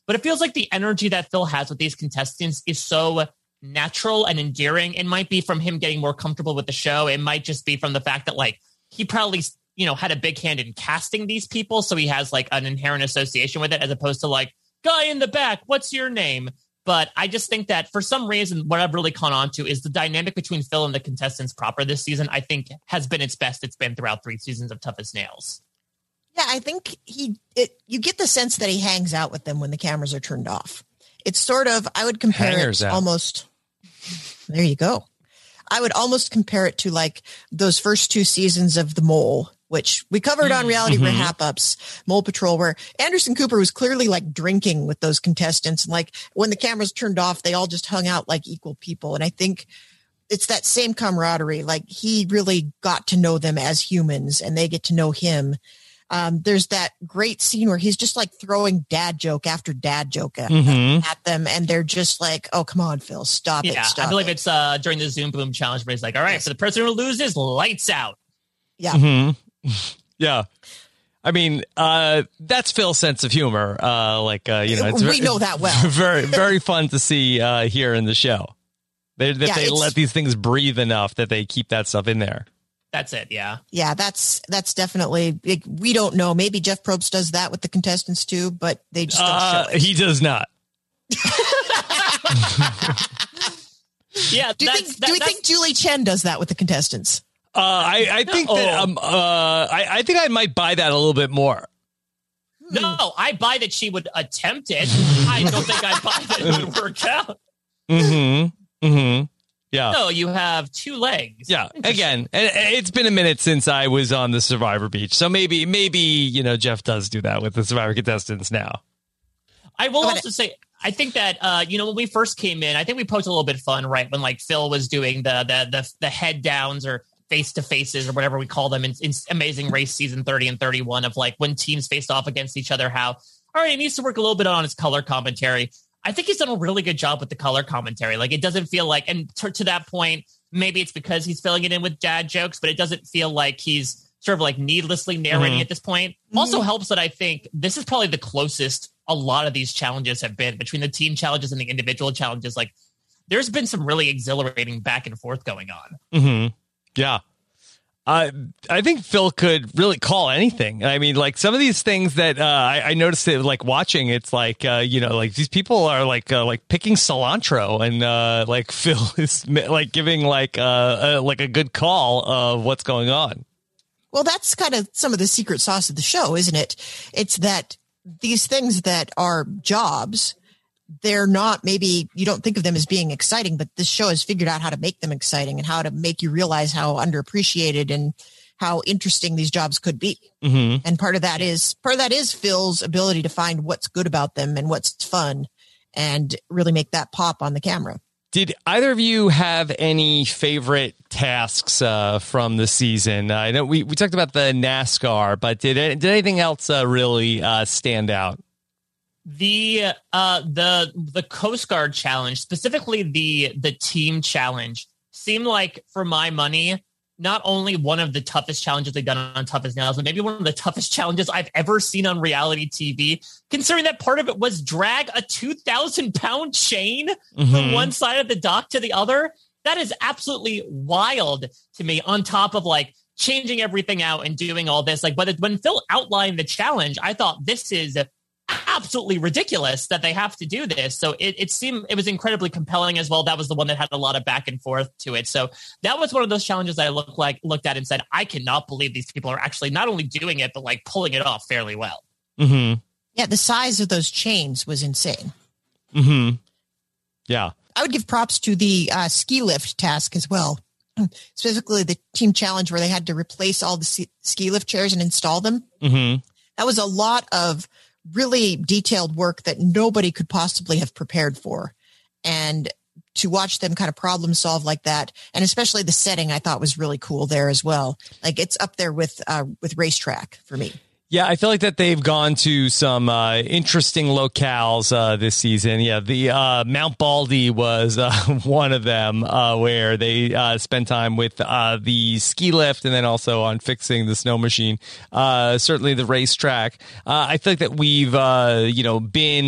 But it feels like the energy that Phil has with these contestants is so natural and endearing. It might be from him getting more comfortable with the show. It might just be from the fact that like he probably, had a big hand in casting these people. So he has like an inherent association with it, as opposed to like, guy in the back, what's your name? But I just think that for some reason, what I've really caught on to is the dynamic between Phil and the contestants proper this season, I think has been its best it's been throughout 3 seasons of Tough as Nails. Yeah, I think you get the sense that he hangs out with them when the cameras are turned off. It's sort of, I would compare Hangers it out. almost, there you go. I would almost compare it to like those first 2 seasons of The Mole, which we covered on Reality Wrap-Ups, Mole Patrol, where Anderson Cooper was clearly like drinking with those contestants. And like when the cameras turned off, they all just hung out like equal people. And I think it's that same camaraderie. Like he really got to know them as humans and they get to know him. There's that great scene where he's just like throwing dad joke after dad joke at them. And they're just like, oh, come on, Phil, stop it. Stop I believe it. it's during the Zoom Boom challenge where he's like, all right, for the person who loses, lights out. Yeah. Yeah. I mean, that's Phil's sense of humor. It's we know that well. Very, very fun to see here in the show. They let these things breathe enough that they keep that stuff in there. That's it. Yeah. Yeah, that's definitely, we don't know. Maybe Jeff Probst does that with the contestants too, but they just don't show it. He does not. Yeah. Do we think Julie Chen does that with the contestants? I think that I think I might buy that a little bit more. No, I buy that she would attempt it. I don't think I buy that it would work out. Yeah. No, you have 2 legs. Yeah. Again, and it's been a minute since I was on the Survivor Beach, so maybe Jeff does do that with the Survivor contestants now. I will also say, I think that when we first came in, I think we poked a little bit fun, right, when like Phil was doing the head downs or face to faces or whatever we call them in Amazing Race season 30 and 31 of like when teams faced off against each other. How all right, he needs to work a little bit on his color commentary. I think he's done a really good job with the color commentary. Like it doesn't feel like, and to that point, maybe it's because he's filling it in with dad jokes, but it doesn't feel like he's sort of like needlessly narrating at this point. Also helps that I think this is probably the closest a lot of these challenges have been between the team challenges and the individual challenges. Like there's been some really exhilarating back and forth going on. Yeah. I think Phil could really call anything. I mean, like some of these things that I noticed it like watching. It's like like these people are like picking cilantro, and like Phil is like giving like a good call of what's going on. Well, that's kind of some of the secret sauce of the show, isn't it? It's that these things that are jobs, they're not, maybe you don't think of them as being exciting, but this show has figured out how to make them exciting and how to make you realize how underappreciated and how interesting these jobs could be. And part of that is Phil's ability to find what's good about them and what's fun and really make that pop on the camera. Did either of you have any favorite tasks from the season? I know we talked about the NASCAR, but did anything else really stand out? The Coast Guard challenge, specifically the team challenge, seemed like, for my money, not only one of the toughest challenges they've done on Tough as Nails, but maybe one of the toughest challenges I've ever seen on reality TV, considering that part of it was drag a 2,000-pound chain from one side of the dock to the other. That is absolutely wild to me, on top of like changing everything out and doing all this. Like, but when Phil outlined the challenge, I thought this is absolutely ridiculous that they have to do this. So it seemed it was incredibly compelling as well. That was the one that had a lot of back and forth to it. So that was one of those challenges I looked at and said, I cannot believe these people are actually not only doing it, but like pulling it off fairly well. Yeah, the size of those chains was insane. Yeah. I would give props to the ski lift task as well. Specifically the team challenge where they had to replace all the ski lift chairs and install them. That was a lot of really detailed work that nobody could possibly have prepared for. And to watch them kind of problem solve like that, and especially the setting, I thought was really cool there as well. Like it's up there with Racetrack for me. Yeah, I feel like that they've gone to some interesting locales this season. Yeah, the Mount Baldy was one of them where they spent time with the ski lift and then also on fixing the snow machine. Certainly the racetrack. I feel like that we've been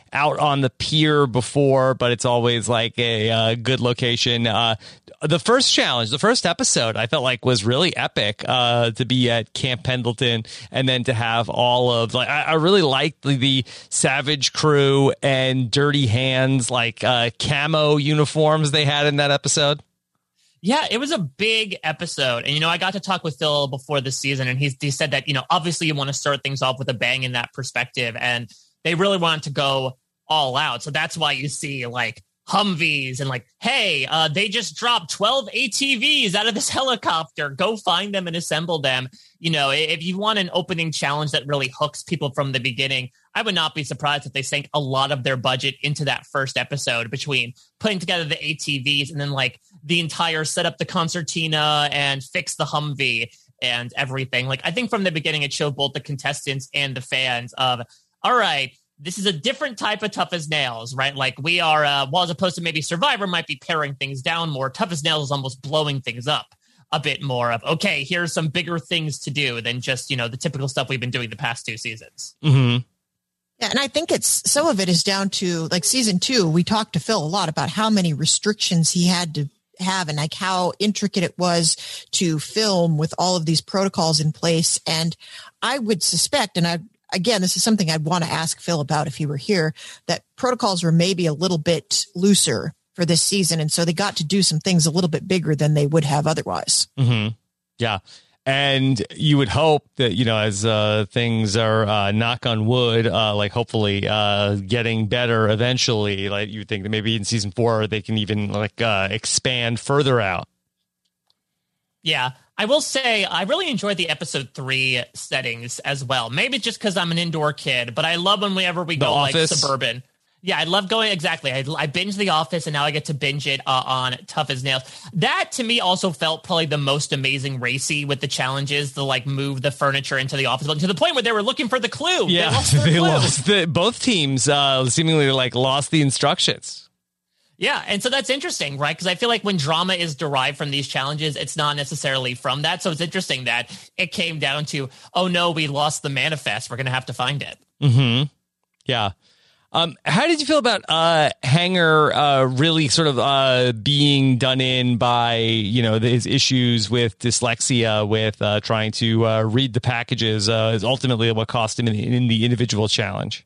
out on the pier before, but it's always like a good location. The first challenge, the first episode, I felt like was really epic to be at Camp Pendleton, and then to have all of like I really liked the Savage crew and Dirty Hands like camo uniforms they had in that episode. Yeah, it was a big episode. And, I got to talk with Phil before the season, and he said that, obviously you want to start things off with a bang in that perspective. And they really wanted to go all out. So that's why you see like Humvees and like, hey, they just dropped 12 ATVs out of this helicopter. Go find them and assemble them. If you want an opening challenge that really hooks people from the beginning, I would not be surprised if they sank a lot of their budget into that first episode between putting together the ATVs and then like the entire set up the concertina and fix the Humvee and everything. Like, I think from the beginning, it showed both the contestants and the fans of, all right, this is a different type of Tough as Nails, right? Like we are, well, as opposed to maybe Survivor might be paring things down more, Tough as Nails is almost blowing things up a bit more of, okay, here's some bigger things to do than just, the typical stuff we've been doing the past 2 seasons. Mm-hmm. Yeah, and I think some of it is down to like season 2. We talked to Phil a lot about how many restrictions he had to have and like how intricate it was to film with all of these protocols in place. And I would suspect, and again, this is something I'd want to ask Phil about if he were here, that protocols were maybe a little bit looser for this season. And so they got to do some things a little bit bigger than they would have otherwise. Mm-hmm. Yeah. And you would hope that, as things are, knock on wood, like hopefully getting better eventually, like you think that maybe in season 4, they can even like expand further out. Yeah, I will say I really enjoyed the episode 3 settings as well. Maybe just because I'm an indoor kid, but I love whenever we go like suburban. Yeah, I love going. Exactly. I binge The Office, and now I get to binge it on Tough as Nails. That to me also felt probably the most amazing racy with the challenges to like move the furniture into the office building to the point where they were looking for the clue. Yeah, they lost both teams seemingly like lost the instructions. Yeah, and so that's interesting, right? Because I feel like when drama is derived from these challenges, it's not necessarily from that. So it's interesting that it came down to, oh no, we lost the manifest. We're going to have to find it. Mm-hmm. Yeah. How did you feel about Hanger really sort of being done in by, his issues with dyslexia, with trying to read the packages is ultimately what cost him in the individual challenge?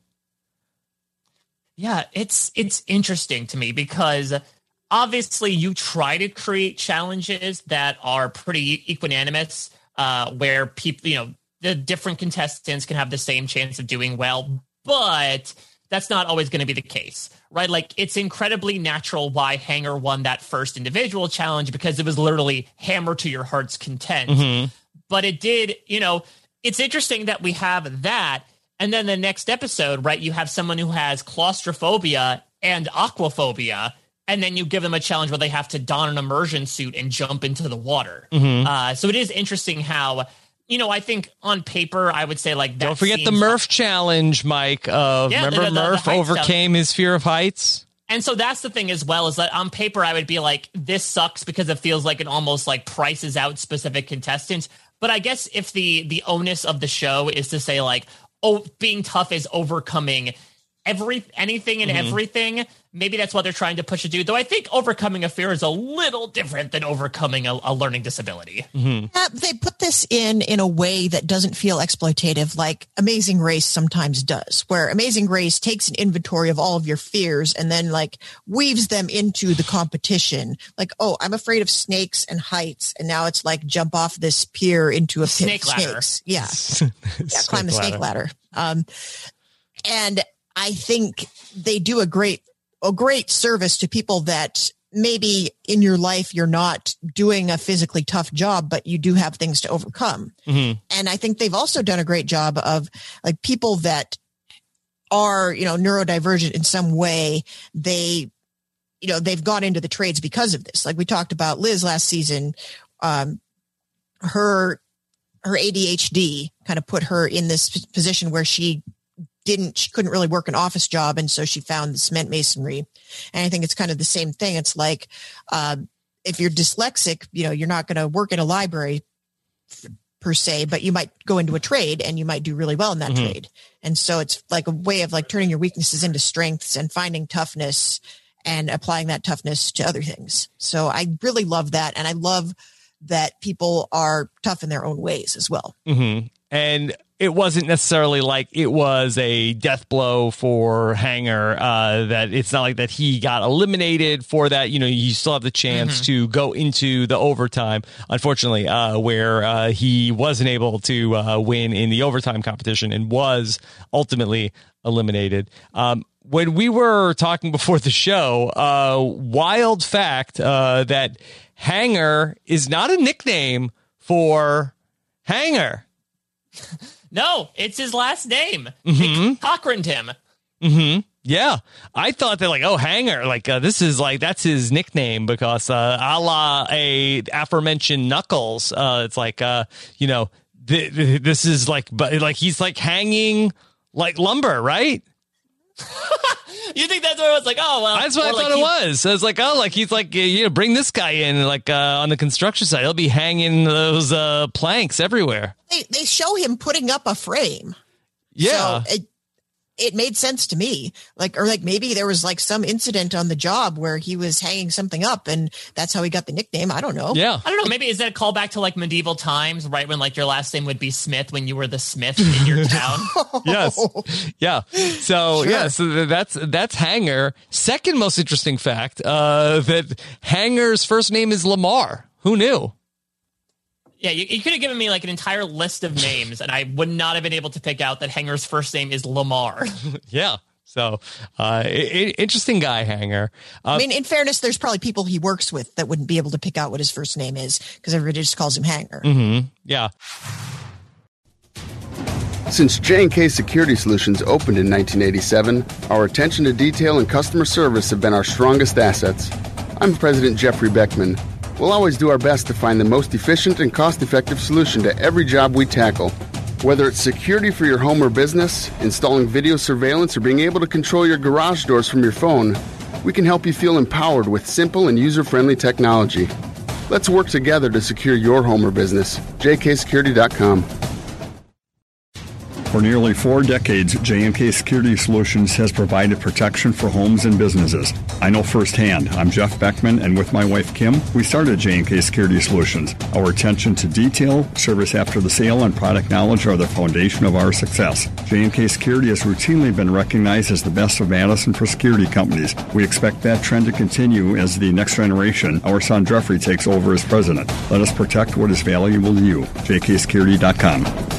Yeah, it's interesting to me because obviously you try to create challenges that are pretty equanimous, where people, the different contestants can have the same chance of doing well, but that's not always going to be the case, right? Like it's incredibly natural why Hanger won that first individual challenge because it was literally hammer to your heart's content. Mm-hmm. But it did, it's interesting that we have that. And then the next episode, right, you have someone who has claustrophobia and aquaphobia, and then you give them a challenge where they have to don an immersion suit and jump into the water. Mm-hmm. So it is interesting how, I think on paper, I would say like that. Don't forget the Murph challenge, Mike. Remember Murph overcame his fear of heights? And so that's the thing as well, is that on paper, I would be like, this sucks because it feels like it almost like prices out specific contestants. But I guess if the onus of the show is to say like, oh, being tough is overcoming anything and everything. Maybe that's what they're trying to push to do. Though I think overcoming a fear is a little different than overcoming a learning disability. Mm-hmm. They put this in a way that doesn't feel exploitative like Amazing Race sometimes does, where Amazing Race takes an inventory of all of your fears and then like weaves them into the competition. Like, oh, I'm afraid of snakes and heights. And now it's like jump off this pier into a pit of snakes. Yeah. Climb the snake ladder. And I think they do a great service to people that maybe in your life you're not doing a physically tough job, but you do have things to overcome. Mm-hmm. And I think they've also done a great job of like people that are, neurodivergent in some way. They've gone into the trades because of this. Like we talked about Liz last season, her ADHD kind of put her in this position where she couldn't really work an office job. And so she found the cement masonry. And I think it's kind of the same thing. It's like, if you're dyslexic, you're not going to work in a library per se, but you might go into a trade and you might do really well in that trade. And so it's like a way of like turning your weaknesses into strengths and finding toughness and applying that toughness to other things. So I really love that. And I love that people are tough in their own ways as well. And it wasn't necessarily like it was a death blow for Hanger, that it's not like that he got eliminated for that. You know, you still have the chance to go into the overtime, unfortunately, where he wasn't able to win in the overtime competition and was ultimately eliminated. When we were talking before the show, wild fact that Hanger is not a nickname for Hanger. No, it's his last name. They Cochraned him. Yeah, I thought that like, oh, Hanger, like this is like that's his nickname because a la a aforementioned Knuckles. It's like you know this is like, but like he's like hanging like lumber, right? You think that's what it was like? Oh, well, that's what I thought it was. So it's like, oh, like he's like, you know, bring this guy in, like on the construction site. He'll be hanging those planks everywhere. They show him putting up a frame. Yeah. So it made sense to me. Like, or like maybe there was like some incident on the job where he was hanging something up and that's how he got the nickname. I don't know. Yeah. I don't know. Maybe is that a callback to like medieval times, right? When like your last name would be Smith when you were the Smith in your town. Yes. Yeah. So, Sure. yeah. So that's Hanger. Second most interesting fact, that Hanger's first name is Lamar. Who knew? Yeah, you could have given me like an entire list of names and I would not have been able to pick out that Hanger's first name is Lamar. Yeah. So interesting guy, Hanger. I mean, in fairness, there's probably people he works with that wouldn't be able to pick out what his first name is because everybody just calls him Hanger. Yeah. Since J&K Security Solutions opened in 1987, our attention to detail and customer service have been our strongest assets. I'm President Jeffrey Beckman. We'll always do our best to find the most efficient and cost-effective solution to every job we tackle. Whether it's security for your home or business, installing video surveillance, or being able to control your garage doors from your phone, we can help you feel empowered with simple and user-friendly technology. Let's work together to secure your home or business. jksecurity.com. For nearly 4 decades, J&K Security Solutions has provided protection for homes and businesses. I know firsthand. I'm Jeff Beckman, and with my wife Kim, we started J&K Security Solutions. Our attention to detail, service after the sale, and product knowledge are the foundation of our success. J&K Security has routinely been recognized as the best of Madison for security companies. We expect that trend to continue as the next generation, our son Jeffrey, takes over as president. Let us protect what is valuable to you. jksecurity.com.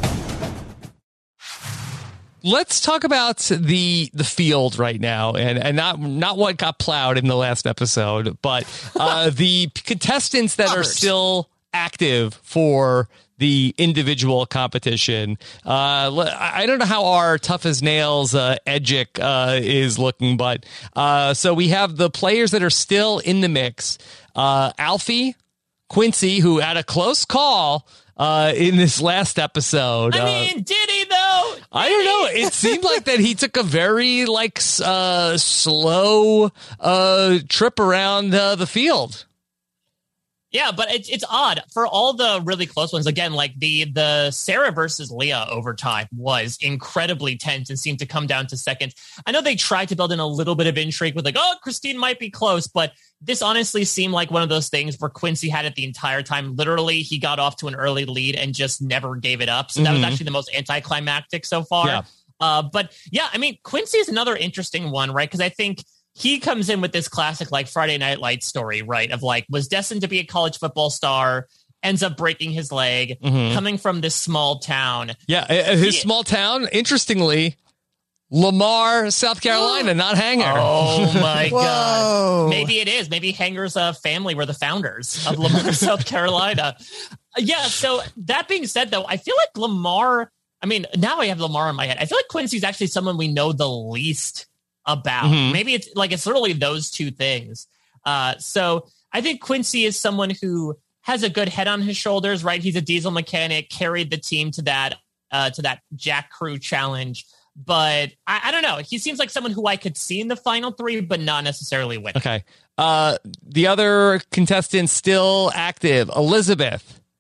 Let's talk about the field right now, and not what got plowed in the last episode, but the contestants that are still active for the individual competition. I don't know how our Tough as Nails Edgic is looking, but so we have the players that are still in the mix. Alfie, Quincy, who had a close call in this last episode. I mean, did he though? I don't know. It seemed like that he took a very like slow trip around the field. Yeah, but it's odd for all the really close ones. Again, like the Sarah versus Leah overtime was incredibly tense and seemed to come down to seconds. I know they tried to build in a little bit of intrigue with like, oh, Christine might be close, but this honestly seemed like one of those things where Quincy had it the entire time. Literally, he got off to an early lead and just never gave it up. So that was actually the most anticlimactic so far. Yeah. But yeah, I mean, Quincy is another interesting one, right? Because I think he comes in with this classic like Friday Night Lights story, right? Of like was destined to be a college football star, ends up breaking his leg, coming from this small town. Yeah, his small town, interestingly, Lamar, South Carolina, not Hanger. Oh my God. Maybe it is. Maybe Hanger's family were the founders of Lamar, South Carolina. Yeah. So that being said, though, I feel like Lamar, I mean, now I have Lamar in my head. I feel like Quincy's actually someone we know the least about. Maybe it's literally those two things. So I think Quincy is someone who has a good head on his shoulders, right? He's a diesel mechanic, carried the team to that Jack Crew challenge. But I don't know. He seems like someone who I could see in the final 3, but not necessarily win. Okay. The other contestants still active. Elizabeth,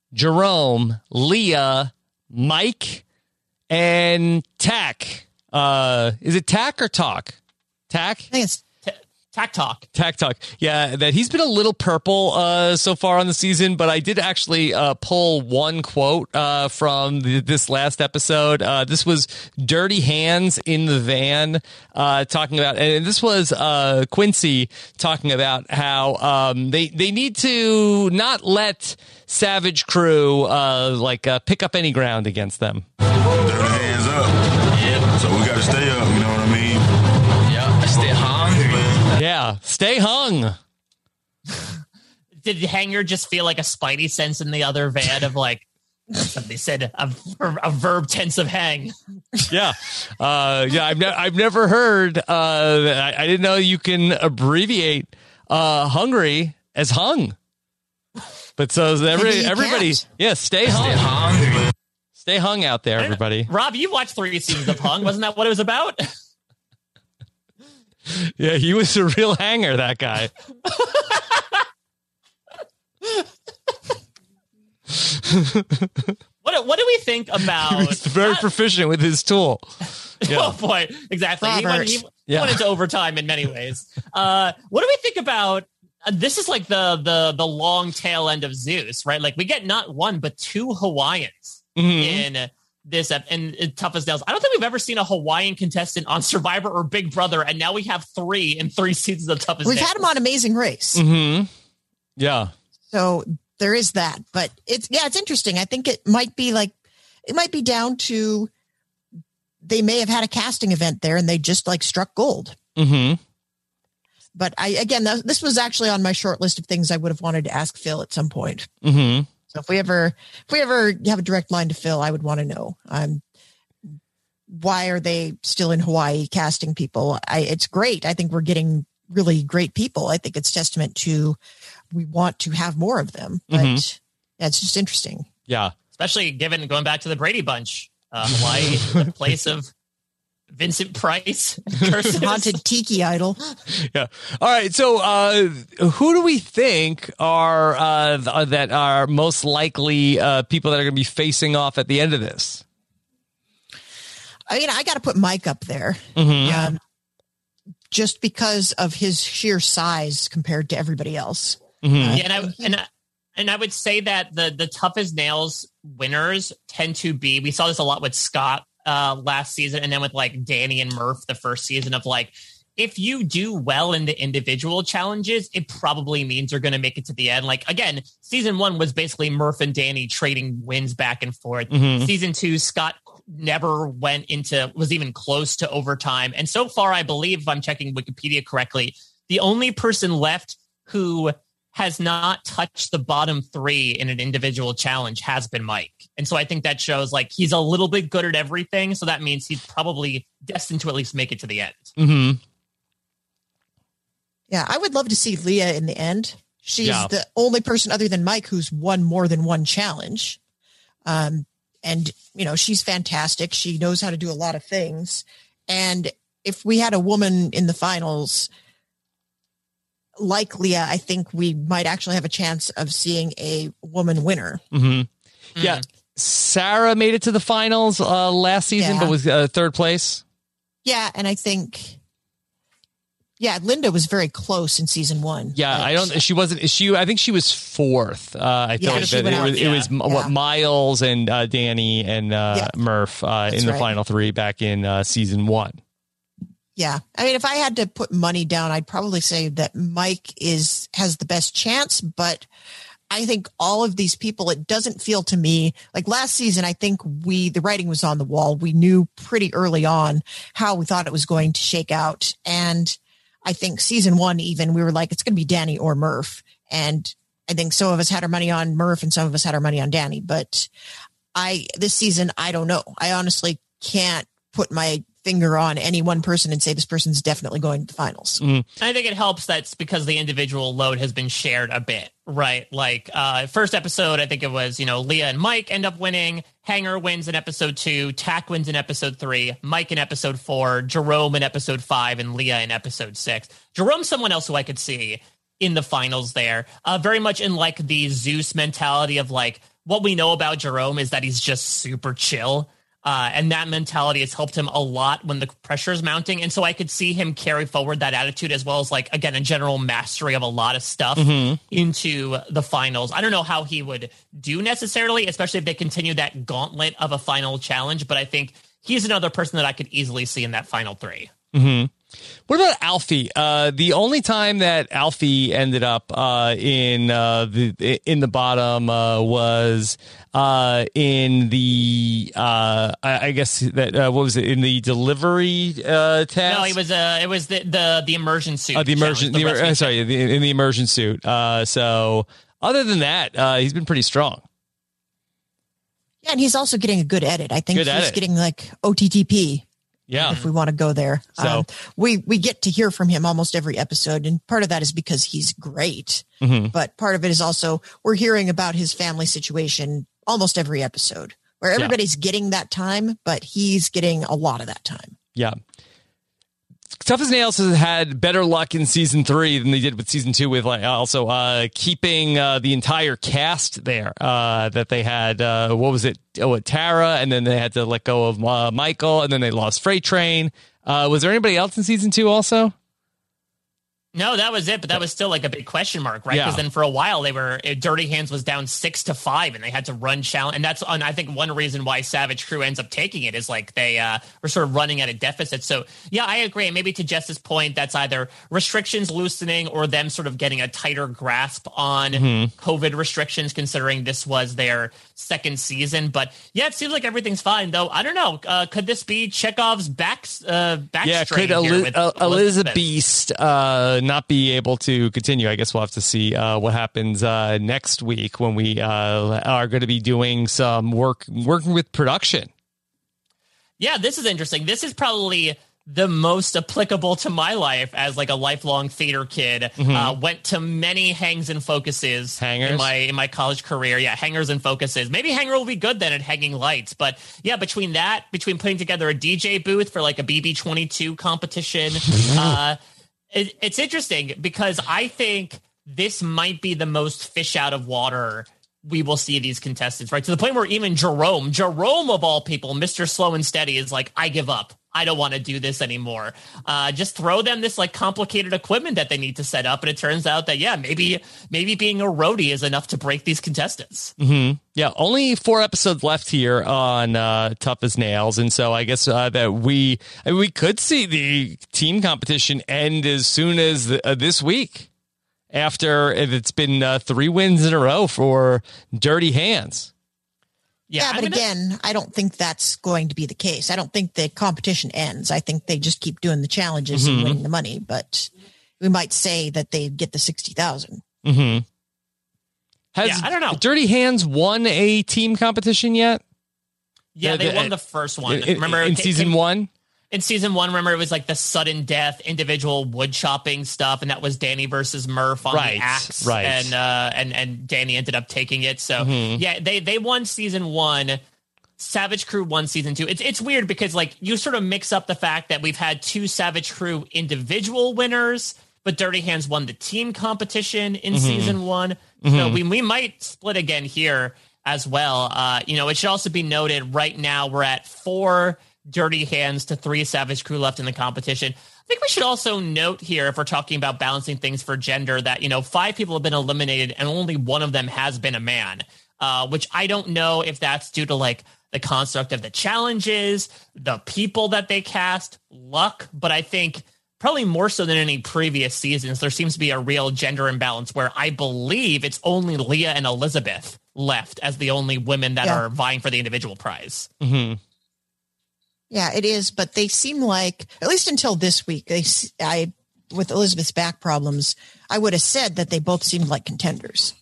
Jerome, Leah, Mike, and Tack. Is it Tack or Talk? Tack? I think it's Tack Talk. Tack Talk. Yeah, that he's been a little purple so far on the season, but I did actually pull one quote from this last episode. This was Dirty Hands in the van talking about, and this was Quincy talking about how they need to not let Savage Crew pick up any ground against them. Dirty hands up. Yeah. So we got to stay up, you know what I mean? Yeah, stay hungry. Yeah, stay hung. Did Hanger just feel like a spidey sense in the other van of like, somebody said a verb tense of hang? Yeah. I've never heard, I didn't know you can abbreviate hungry as hung. But so everybody, yeah, stay hung. Stay hungry. Stay hung out there, everybody. Rob, you watched 3 seasons of Hung. Wasn't that what it was about? Yeah, he was a real hanger, that guy. What do we think about? He's very proficient with his tool. Yeah. Oh boy, exactly. He went into overtime in many ways. What do we think about? This is like the long tail end of Zeus, right? Like we get not one but 2 Hawaiians in this in Toughest Nails. I don't think we've ever seen a Hawaiian contestant on Survivor or Big Brother, and now we have 3 in 3 seasons of Toughest Nails. We've had them on Amazing Race. Mm-hmm. Yeah. So there is that, but it's interesting. I think it might be down to they may have had a casting event there and they just like struck gold. Mm-hmm. But this was actually on my short list of things I would have wanted to ask Phil at some point. Mm-hmm. So if we ever have a direct line to Phil, I would want to know, why are they still in Hawaii casting people? It's great. I think we're getting really great people. I think it's testament to, we want to have more of them, but it's just interesting. Yeah. Especially going back to the Brady Bunch, Hawaii, the place of Vincent Price, haunted tiki idol. Yeah. All right. So, who do we think are that are most likely people that are going to be facing off at the end of this? I mean, I got to put Mike up there, just because of his sheer size compared to everybody else. And I would say that the Toughest Nails winners tend to be. We saw this a lot with Scott last season, and then with like Danny and Murph the first season of like, if you do well in the individual challenges, it probably means you're going to make it to the end. Like again, season 1 was basically Murph and Danny trading wins back and forth. Season 2, Scott never was even close to overtime. And so far, I believe, if I'm checking Wikipedia correctly, the only person left who has not touched the bottom 3 in an individual challenge has been Mike. And so I think that shows like he's a little bit good at everything. So that means he's probably destined to at least make it to the end. Mm-hmm. Yeah, I would love to see Leah in the end. She's the only person other than Mike who's won more than one challenge. And, she's fantastic. She knows how to do a lot of things. And if we had a woman in the finals like Leah, I think we might actually have a chance of seeing a woman winner. Mm-hmm. Yeah. Sarah made it to the finals last season, but was 3rd place. Yeah. And I think, Linda was very close in season 1. Yeah. I think she was 4th. I thought it was Miles and Danny and Murph in the final 3 back in season 1. Yeah. I mean, if I had to put money down, I'd probably say that Mike has the best chance, but I think all of these people, it doesn't feel to me like last season. I think the writing was on the wall. We knew pretty early on how we thought it was going to shake out. And I think season 1, even we were like, it's going to be Danny or Murph. And I think some of us had our money on Murph and some of us had our money on Danny, but this season, I don't know. I honestly can't put my finger on any one person and say this person's definitely going to the finals. I think it helps that's because the individual load has been shared a bit, right? Like first episode, I think it was, Leah and Mike end up winning. Hanger wins in episode 2. Tack wins in episode 3. Mike in episode 4. Jerome in episode 5. And Leah in episode 6. Jerome's someone else who I could see in the finals there. Very much in like the Zeus mentality of like, what we know about Jerome is that he's just super chill. And that mentality has helped him a lot when the pressure is mounting. And so I could see him carry forward that attitude as well as, like, again, a general mastery of a lot of stuff into the finals. I don't know how he would do necessarily, especially if they continue that gauntlet of a final challenge. But I think he's another person that I could easily see in that final three. What about Alfie? The only time that Alfie ended up in the bottom was in the I guess that what was it, in the delivery task? No, it was the immersion suit. In the immersion suit. So other than that, he's been pretty strong. Yeah, and he's also getting a good edit. I think he's getting like OTTP. Yeah, if we want to go there. So we get to hear from him almost every episode, and part of that is because he's great. But part of it is also we're hearing about his family situation almost every episode, where everybody's getting that time, but he's getting a lot of that time. Yeah. Tough as Nails has had better luck in season 3 than they did with season 2, with also keeping the entire cast there that they had. What was it? Tara, and then they had to let go of Michael, and then they lost Freight Train. Was there anybody else in season 2 also? No, that was it, but that was still like a big question mark, right? Because then for a while Dirty Hands was down 6-5, and they had to run challenge, and that's I think one reason why Savage Crew ends up taking it is like they were sort of running at a deficit. So yeah, I agree. Maybe to Jess's point, that's either restrictions loosening or them sort of getting a tighter grasp on COVID restrictions, considering this was their second season. But yeah, it seems like everything's fine, though. I don't know. Could this be Chekhov's back Yeah, could Elizabeth Beast not be able to continue? I guess we'll have to see what happens next week when we are going to be doing some working with production. Yeah, this is interesting. This is probably the most applicable to my life as like a lifelong theater kid. Went to many hangs and focuses in my college career. Yeah, hangers and focuses. Maybe Hanger will be good then at hanging lights. But yeah, between putting together a DJ booth for like a BB22 competition, it's interesting because I think this might be the most fish out of water we will see these contestants, right? To the point where even Jerome of all people, Mr. Slow and Steady, is like, I give up. I don't want to do this anymore. Just throw them this like complicated equipment that they need to set up. And it turns out that, yeah, maybe being a roadie is enough to break these contestants. Yeah, only 4 episodes left here on Tough as Nails. And so I guess that we could see the team competition end as soon as this week, after it's been 3 wins in a row for Dirty Hands. Yeah, but again, I don't think that's going to be the case. I don't think the competition ends. I think they just keep doing the challenges and winning the money. But we might say that they get the 60,000. I don't know. Dirty Hands won a team competition yet? Yeah, they won the first one. Remember in season 1? In season 1, remember, it was like the sudden death, individual wood chopping stuff, and that was Danny versus Murph on the axe, and Danny ended up taking it. So yeah, they won season 1. Savage Crew won season 2. It's weird because like you sort of mix up the fact that we've had 2 Savage Crew individual winners, but Dirty Hands won the team competition in season 1. So we might split again here as well. It should also be noted right now we're at 4 Dirty Hands to 3 Savage Crew left in the competition. I think we should also note here, if we're talking about balancing things for gender, that 5 people have been eliminated and only one of them has been a man, which I don't know if that's due to like the construct of the challenges, the people that they cast, luck, but I think probably more so than any previous seasons, there seems to be a real gender imbalance where I believe it's only Leah and Elizabeth left as the only women that are vying for the individual prize. Yeah, it is. But they seem like, at least until this week, with Elizabeth's back problems, I would have said that they both seemed like contenders.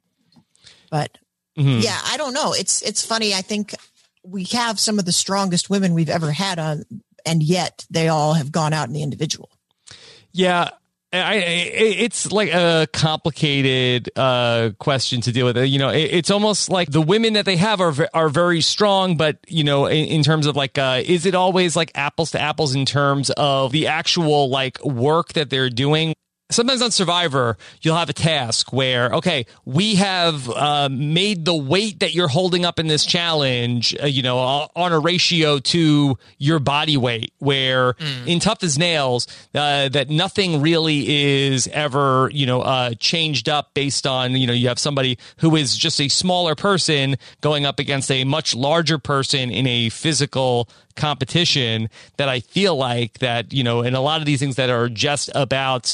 But yeah, I don't know. It's funny. I think we have some of the strongest women we've ever had on, and yet they all have gone out in the individual. Yeah. It's like a complicated question to deal with. It's almost like the women that they have are very strong, but in terms of like, is it always like apples to apples in terms of the actual like work that they're doing? sometimes on Survivor, you'll have a task where, okay, we have made the weight that you're holding up in this challenge, on a ratio to your body weight, where in Tough as Nails, that nothing really is ever, changed up based on, you have somebody who is just a smaller person going up against a much larger person in a physical competition. That I feel like that, in a lot of these things that are just about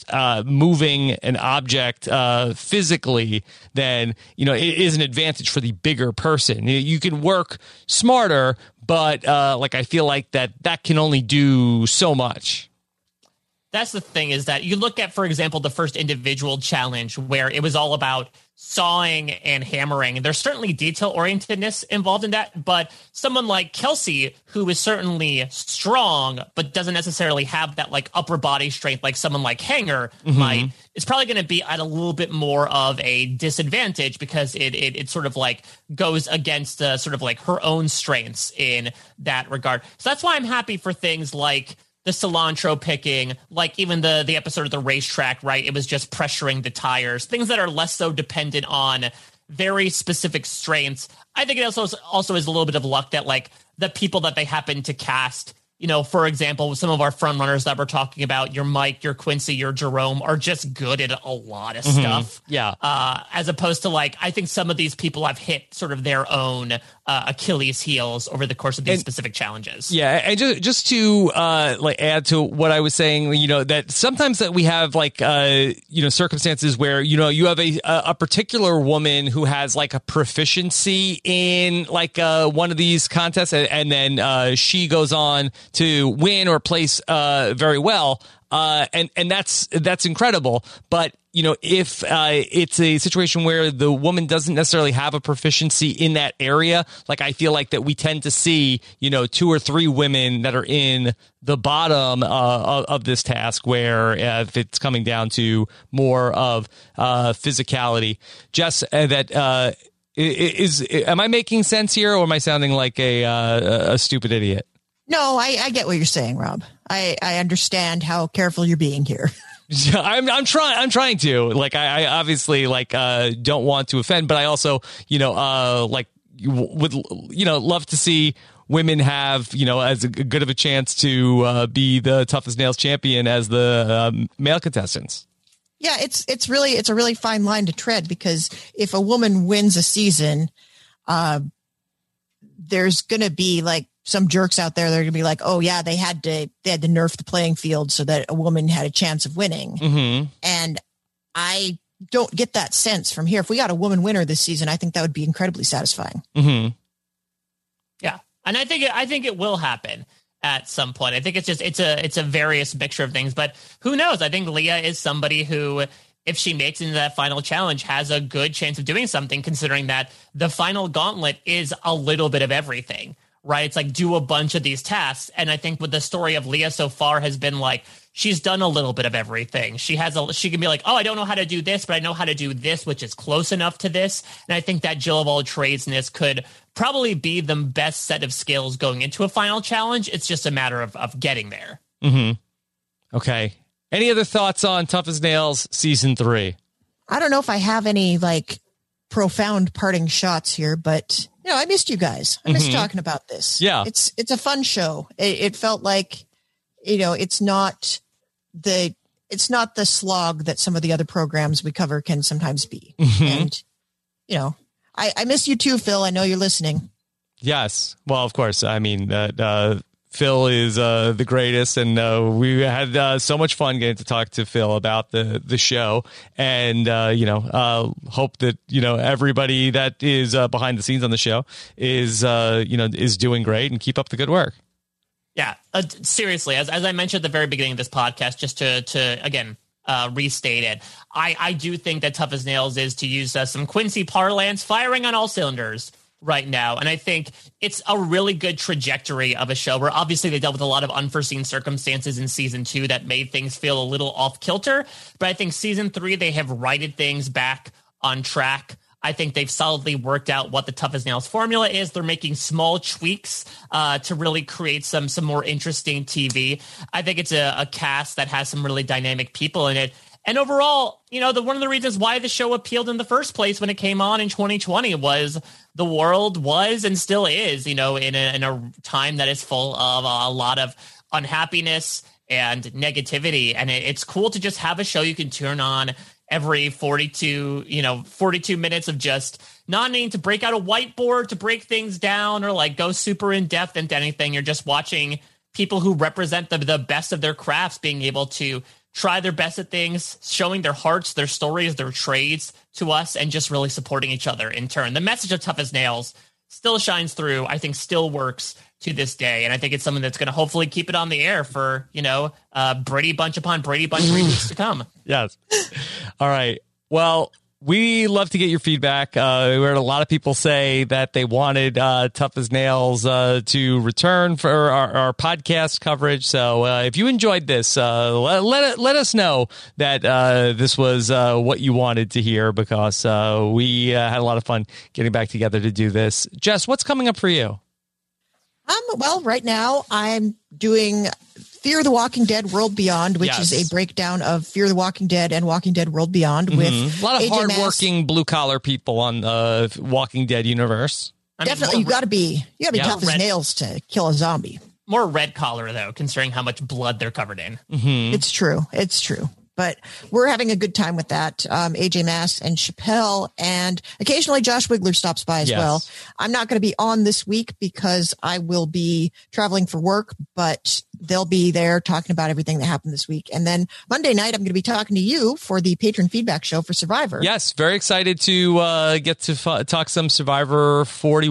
moving an object physically, then, it is an advantage for the bigger person. You can work smarter, but I feel like that can only do so much. That's the thing, is that you look at, for example, the first individual challenge where it was all about sawing and hammering. There's certainly detail-orientedness involved in that, but someone like Kelsey, who is certainly strong, but doesn't necessarily have that upper body strength like someone like Hanger might, is probably going to be at a little bit more of a disadvantage, because it sort of goes against sort of her own strengths in that regard. So that's why I'm happy for things like the cilantro picking, even the episode of the racetrack, right? It was just pressuring the tires, things that are less so dependent on very specific strengths. I think it also is a little bit of luck that the people that they happen to cast, for example, some of our front runners that we're talking about, your Mike, your Quincy, your Jerome, are just good at a lot of stuff. Yeah. As opposed to I think some of these people have hit sort of their own Achilles heels over the course of these specific challenges. Yeah. And just to add to what I was saying, that sometimes that we have circumstances where, you have a particular woman who has a proficiency in one of these contests, and then she goes on to win or place very well. And that's incredible. But, if it's a situation where the woman doesn't necessarily have a proficiency in that area, I feel like that we tend to see, 2 or 3 women that are in the bottom of this task, where if it's coming down to more of physicality. Jess, am I making sense here, or am I sounding like a stupid idiot? No, I get what you're saying, Rob. I understand how careful you're being here. I'm trying to, I obviously don't want to offend, but I also, would, love to see women have, as good of a chance to be the Tough as Nails champion as the male contestants. Yeah, it's a really fine line to tread, because if a woman wins a season, there's going to be some jerks out there that are going to be oh yeah, they had to nerf the playing field so that a woman had a chance of winning. And I don't get that sense from here. If we got a woman winner this season, I think that would be incredibly satisfying. Yeah. And I think it will happen at some point. I think it's a various mixture of things, but who knows? I think Leah is somebody who, if she makes it into that final challenge, has a good chance of doing something, considering that the final gauntlet is a little bit of everything. Right. It's do a bunch of these tasks. And I think with the story of Leah so far has been she's done a little bit of everything. She can be oh, I don't know how to do this, but I know how to do this, which is close enough to this. And I think that Jill of all tradesness could probably be the best set of skills going into a final challenge. It's just a matter of getting there. Okay. Any other thoughts on Tough as Nails season 3? I don't know if I have any profound parting shots here, but I missed you guys. I missed talking about this. Yeah. It's a fun show. It felt like, it's not the slog that some of the other programs we cover can sometimes be. And, I miss you too, Phil. I know you're listening. Yes. Well, of course. I mean, Phil is the greatest, and we had so much fun getting to talk to Phil about the show, and hope that everybody that is behind the scenes on the show is doing great, and keep up the good work. Yeah, seriously, as I mentioned at the very beginning of this podcast, just to again restate it, I do think that Tough as Nails is, to use some Quincy parlance, firing on all cylinders right now. And I think it's a really good trajectory of a show where obviously they dealt with a lot of unforeseen circumstances in season 2 that made things feel a little off kilter. But I think season 3, they have righted things back on track. I think they've solidly worked out what the Tough as Nails formula is. They're making small tweaks to really create some more interesting TV. I think it's a cast that has some really dynamic people in it. And overall, one of the reasons why the show appealed in the first place when it came on in 2020 was the world was and still is, in a time that is full of a lot of unhappiness and negativity. And it's cool to just have a show you can turn on every 42 minutes of just not needing to break out a whiteboard to break things down or like go super in depth into anything. You're just watching people who represent the best of their crafts being able to try their best at things, showing their hearts, their stories, their trades to us, and just really supporting each other in turn. The message of Tough as Nails still shines through, I think still works to this day. And I think it's something that's going to hopefully keep it on the air for, Brady Bunch upon Brady Bunch for weeks to come. Yes. All right. Well, we love to get your feedback. We heard a lot of people say that they wanted Tough as Nails to return for our podcast coverage. So if you enjoyed this, let us know that this was what you wanted to hear, because we had a lot of fun getting back together to do this. Jess, what's coming up for you? Well, right now I'm doing Fear the Walking Dead World Beyond, which is a breakdown of Fear the Walking Dead and Walking Dead World Beyond with a lot of hardworking blue collar people on the Walking Dead universe. Definitely, you got to be tough as nails to kill a zombie. More red collar though, considering how much blood they're covered in. It's true. But we're having a good time with that. AJ Mass and Chappelle, and occasionally Josh Wigler stops by as well. I'm not going to be on this week because I will be traveling for work, but they'll be there talking about everything that happened this week. And then Monday night, I'm going to be talking to you for the patron feedback show for Survivor. Yes, very excited to get to talk some Survivor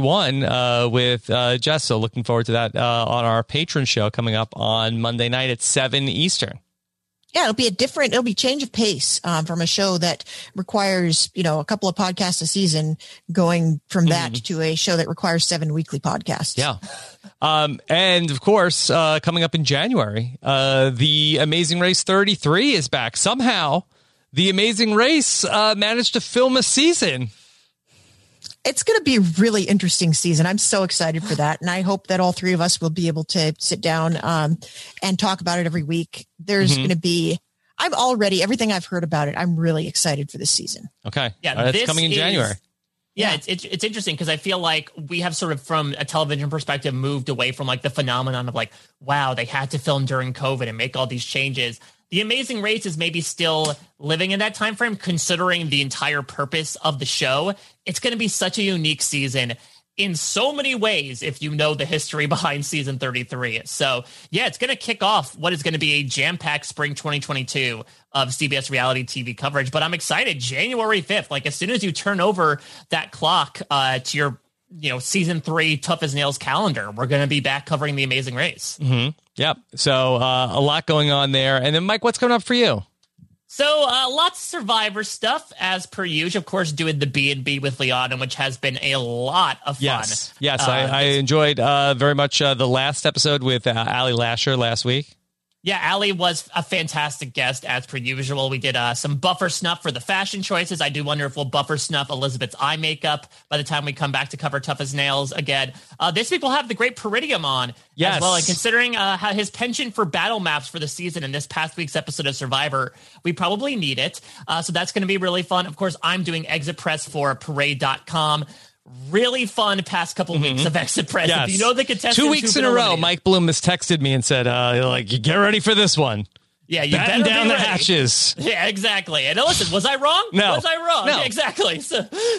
41 with Jess. So looking forward to that on our patron show coming up on Monday night at 7 Eastern. Yeah, it'll be change of pace from a show that requires, a couple of podcasts a season, going from that to a show that requires 7 weekly podcasts. Yeah. And of course, coming up in January, the Amazing Race 33 is back. Somehow the Amazing Race managed to film a season. It's going to be a really interesting season. I'm so excited for that. And I hope that all three of us will be able to sit down and talk about it every week. There's going to be, everything I've heard about it, I'm really excited for this season. Okay. Yeah. That's coming in January. Yeah, it's interesting because I feel like we have sort of, from a television perspective, moved away from like the phenomenon of like, wow, they had to film during COVID and make all these changes. The Amazing Race is maybe still living in that time frame, considering the entire purpose of the show. It's going to be such a unique season in so many ways if you know the history behind season 33. So, yeah, it's going to kick off what is going to be a jam-packed spring 2022 of CBS reality TV coverage. But I'm excited. January 5th, like as soon as you turn over that clock to your season 3 Tough as Nails calendar, we're going to be back covering the Amazing Race. Yep. So a lot going on there. And then, Mike, what's coming up for you? So lots of Survivor stuff, as per usual. Of course, doing the B&B with Liana, which has been a lot of fun. Yes, I enjoyed very much the last episode with Ali Lasher last week. Yeah, Ali was a fantastic guest, as per usual. We did some buffer snuff for the fashion choices. I do wonder if we'll buffer snuff Elizabeth's eye makeup by the time we come back to cover Tough as Nails again. This week we'll have the great Peridium on as well. And considering how his penchant for battle maps for the season in this past week's episode of Survivor, we probably need it. So that's going to be really fun. Of course, I'm doing Exit Press for Parade.com. Really fun past couple weeks of Exit Press. Yes. If you know the contestants, 2 weeks in a row, Mike Bloom has texted me and said, get ready for this one. Yeah, you batten better down be the ready. hatches. Yeah, exactly. And listen, was I wrong? No. Was I wrong? No. Yeah, exactly. So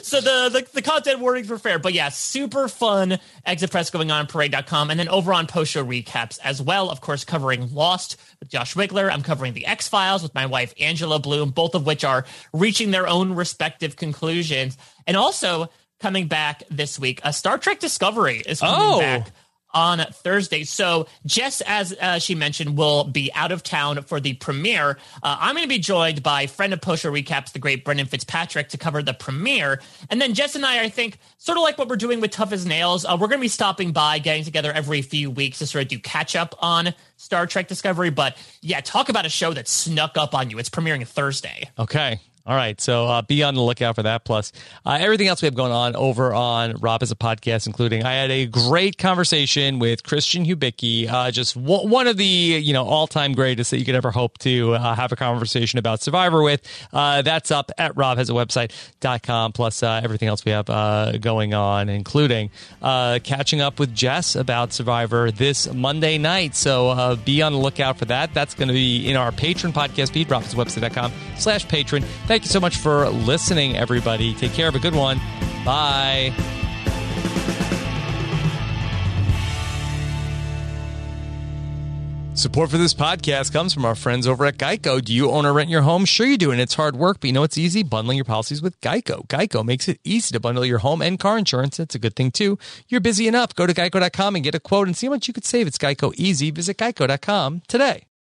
the content warnings were fair. But yeah, super fun Exit Press going on Parade.com. And then over on Post Show Recaps as well, of course, covering Lost with Josh Wigler. I'm covering the X-Files with my wife, Angela Bloom, both of which are reaching their own respective conclusions. And also coming back this week, Star Trek Discovery is coming back on Thursday. So Jess, as she mentioned, will be out of town for the premiere. I'm going to be joined by friend of Post Show Recaps, the great Brendan Fitzpatrick, to cover the premiere. And then Jess and I think, sort of like what we're doing with Tough as Nails, we're going to be stopping by, getting together every few weeks to sort of do catch up on Star Trek Discovery. But yeah, talk about a show that snuck up on you. It's premiering Thursday. Okay. All right, so be on the lookout for that. Plus, everything else we have going on over on Rob Has a Podcast, including I had a great conversation with Christian Hubicki, just one of the all-time greatest that you could ever hope to have a conversation about Survivor with. That's up at robhasawebsite.com, plus everything else we have going on, including catching up with Jess about Survivor this Monday night. So be on the lookout for that. That's going to be in our Patreon podcast feed, robhasawebsite.com/patron. Thank you so much for listening, everybody. Take care. Have a good one. Bye. Support for this podcast comes from our friends over at Geico. Do you own or rent your home? Sure you do, and it's hard work, but you know it's easy? Bundling your policies with Geico. Geico makes it easy to bundle your home and car insurance. It's a good thing, too. You're busy enough. Go to geico.com and get a quote and see how much you could save. It's Geico easy. Visit geico.com today.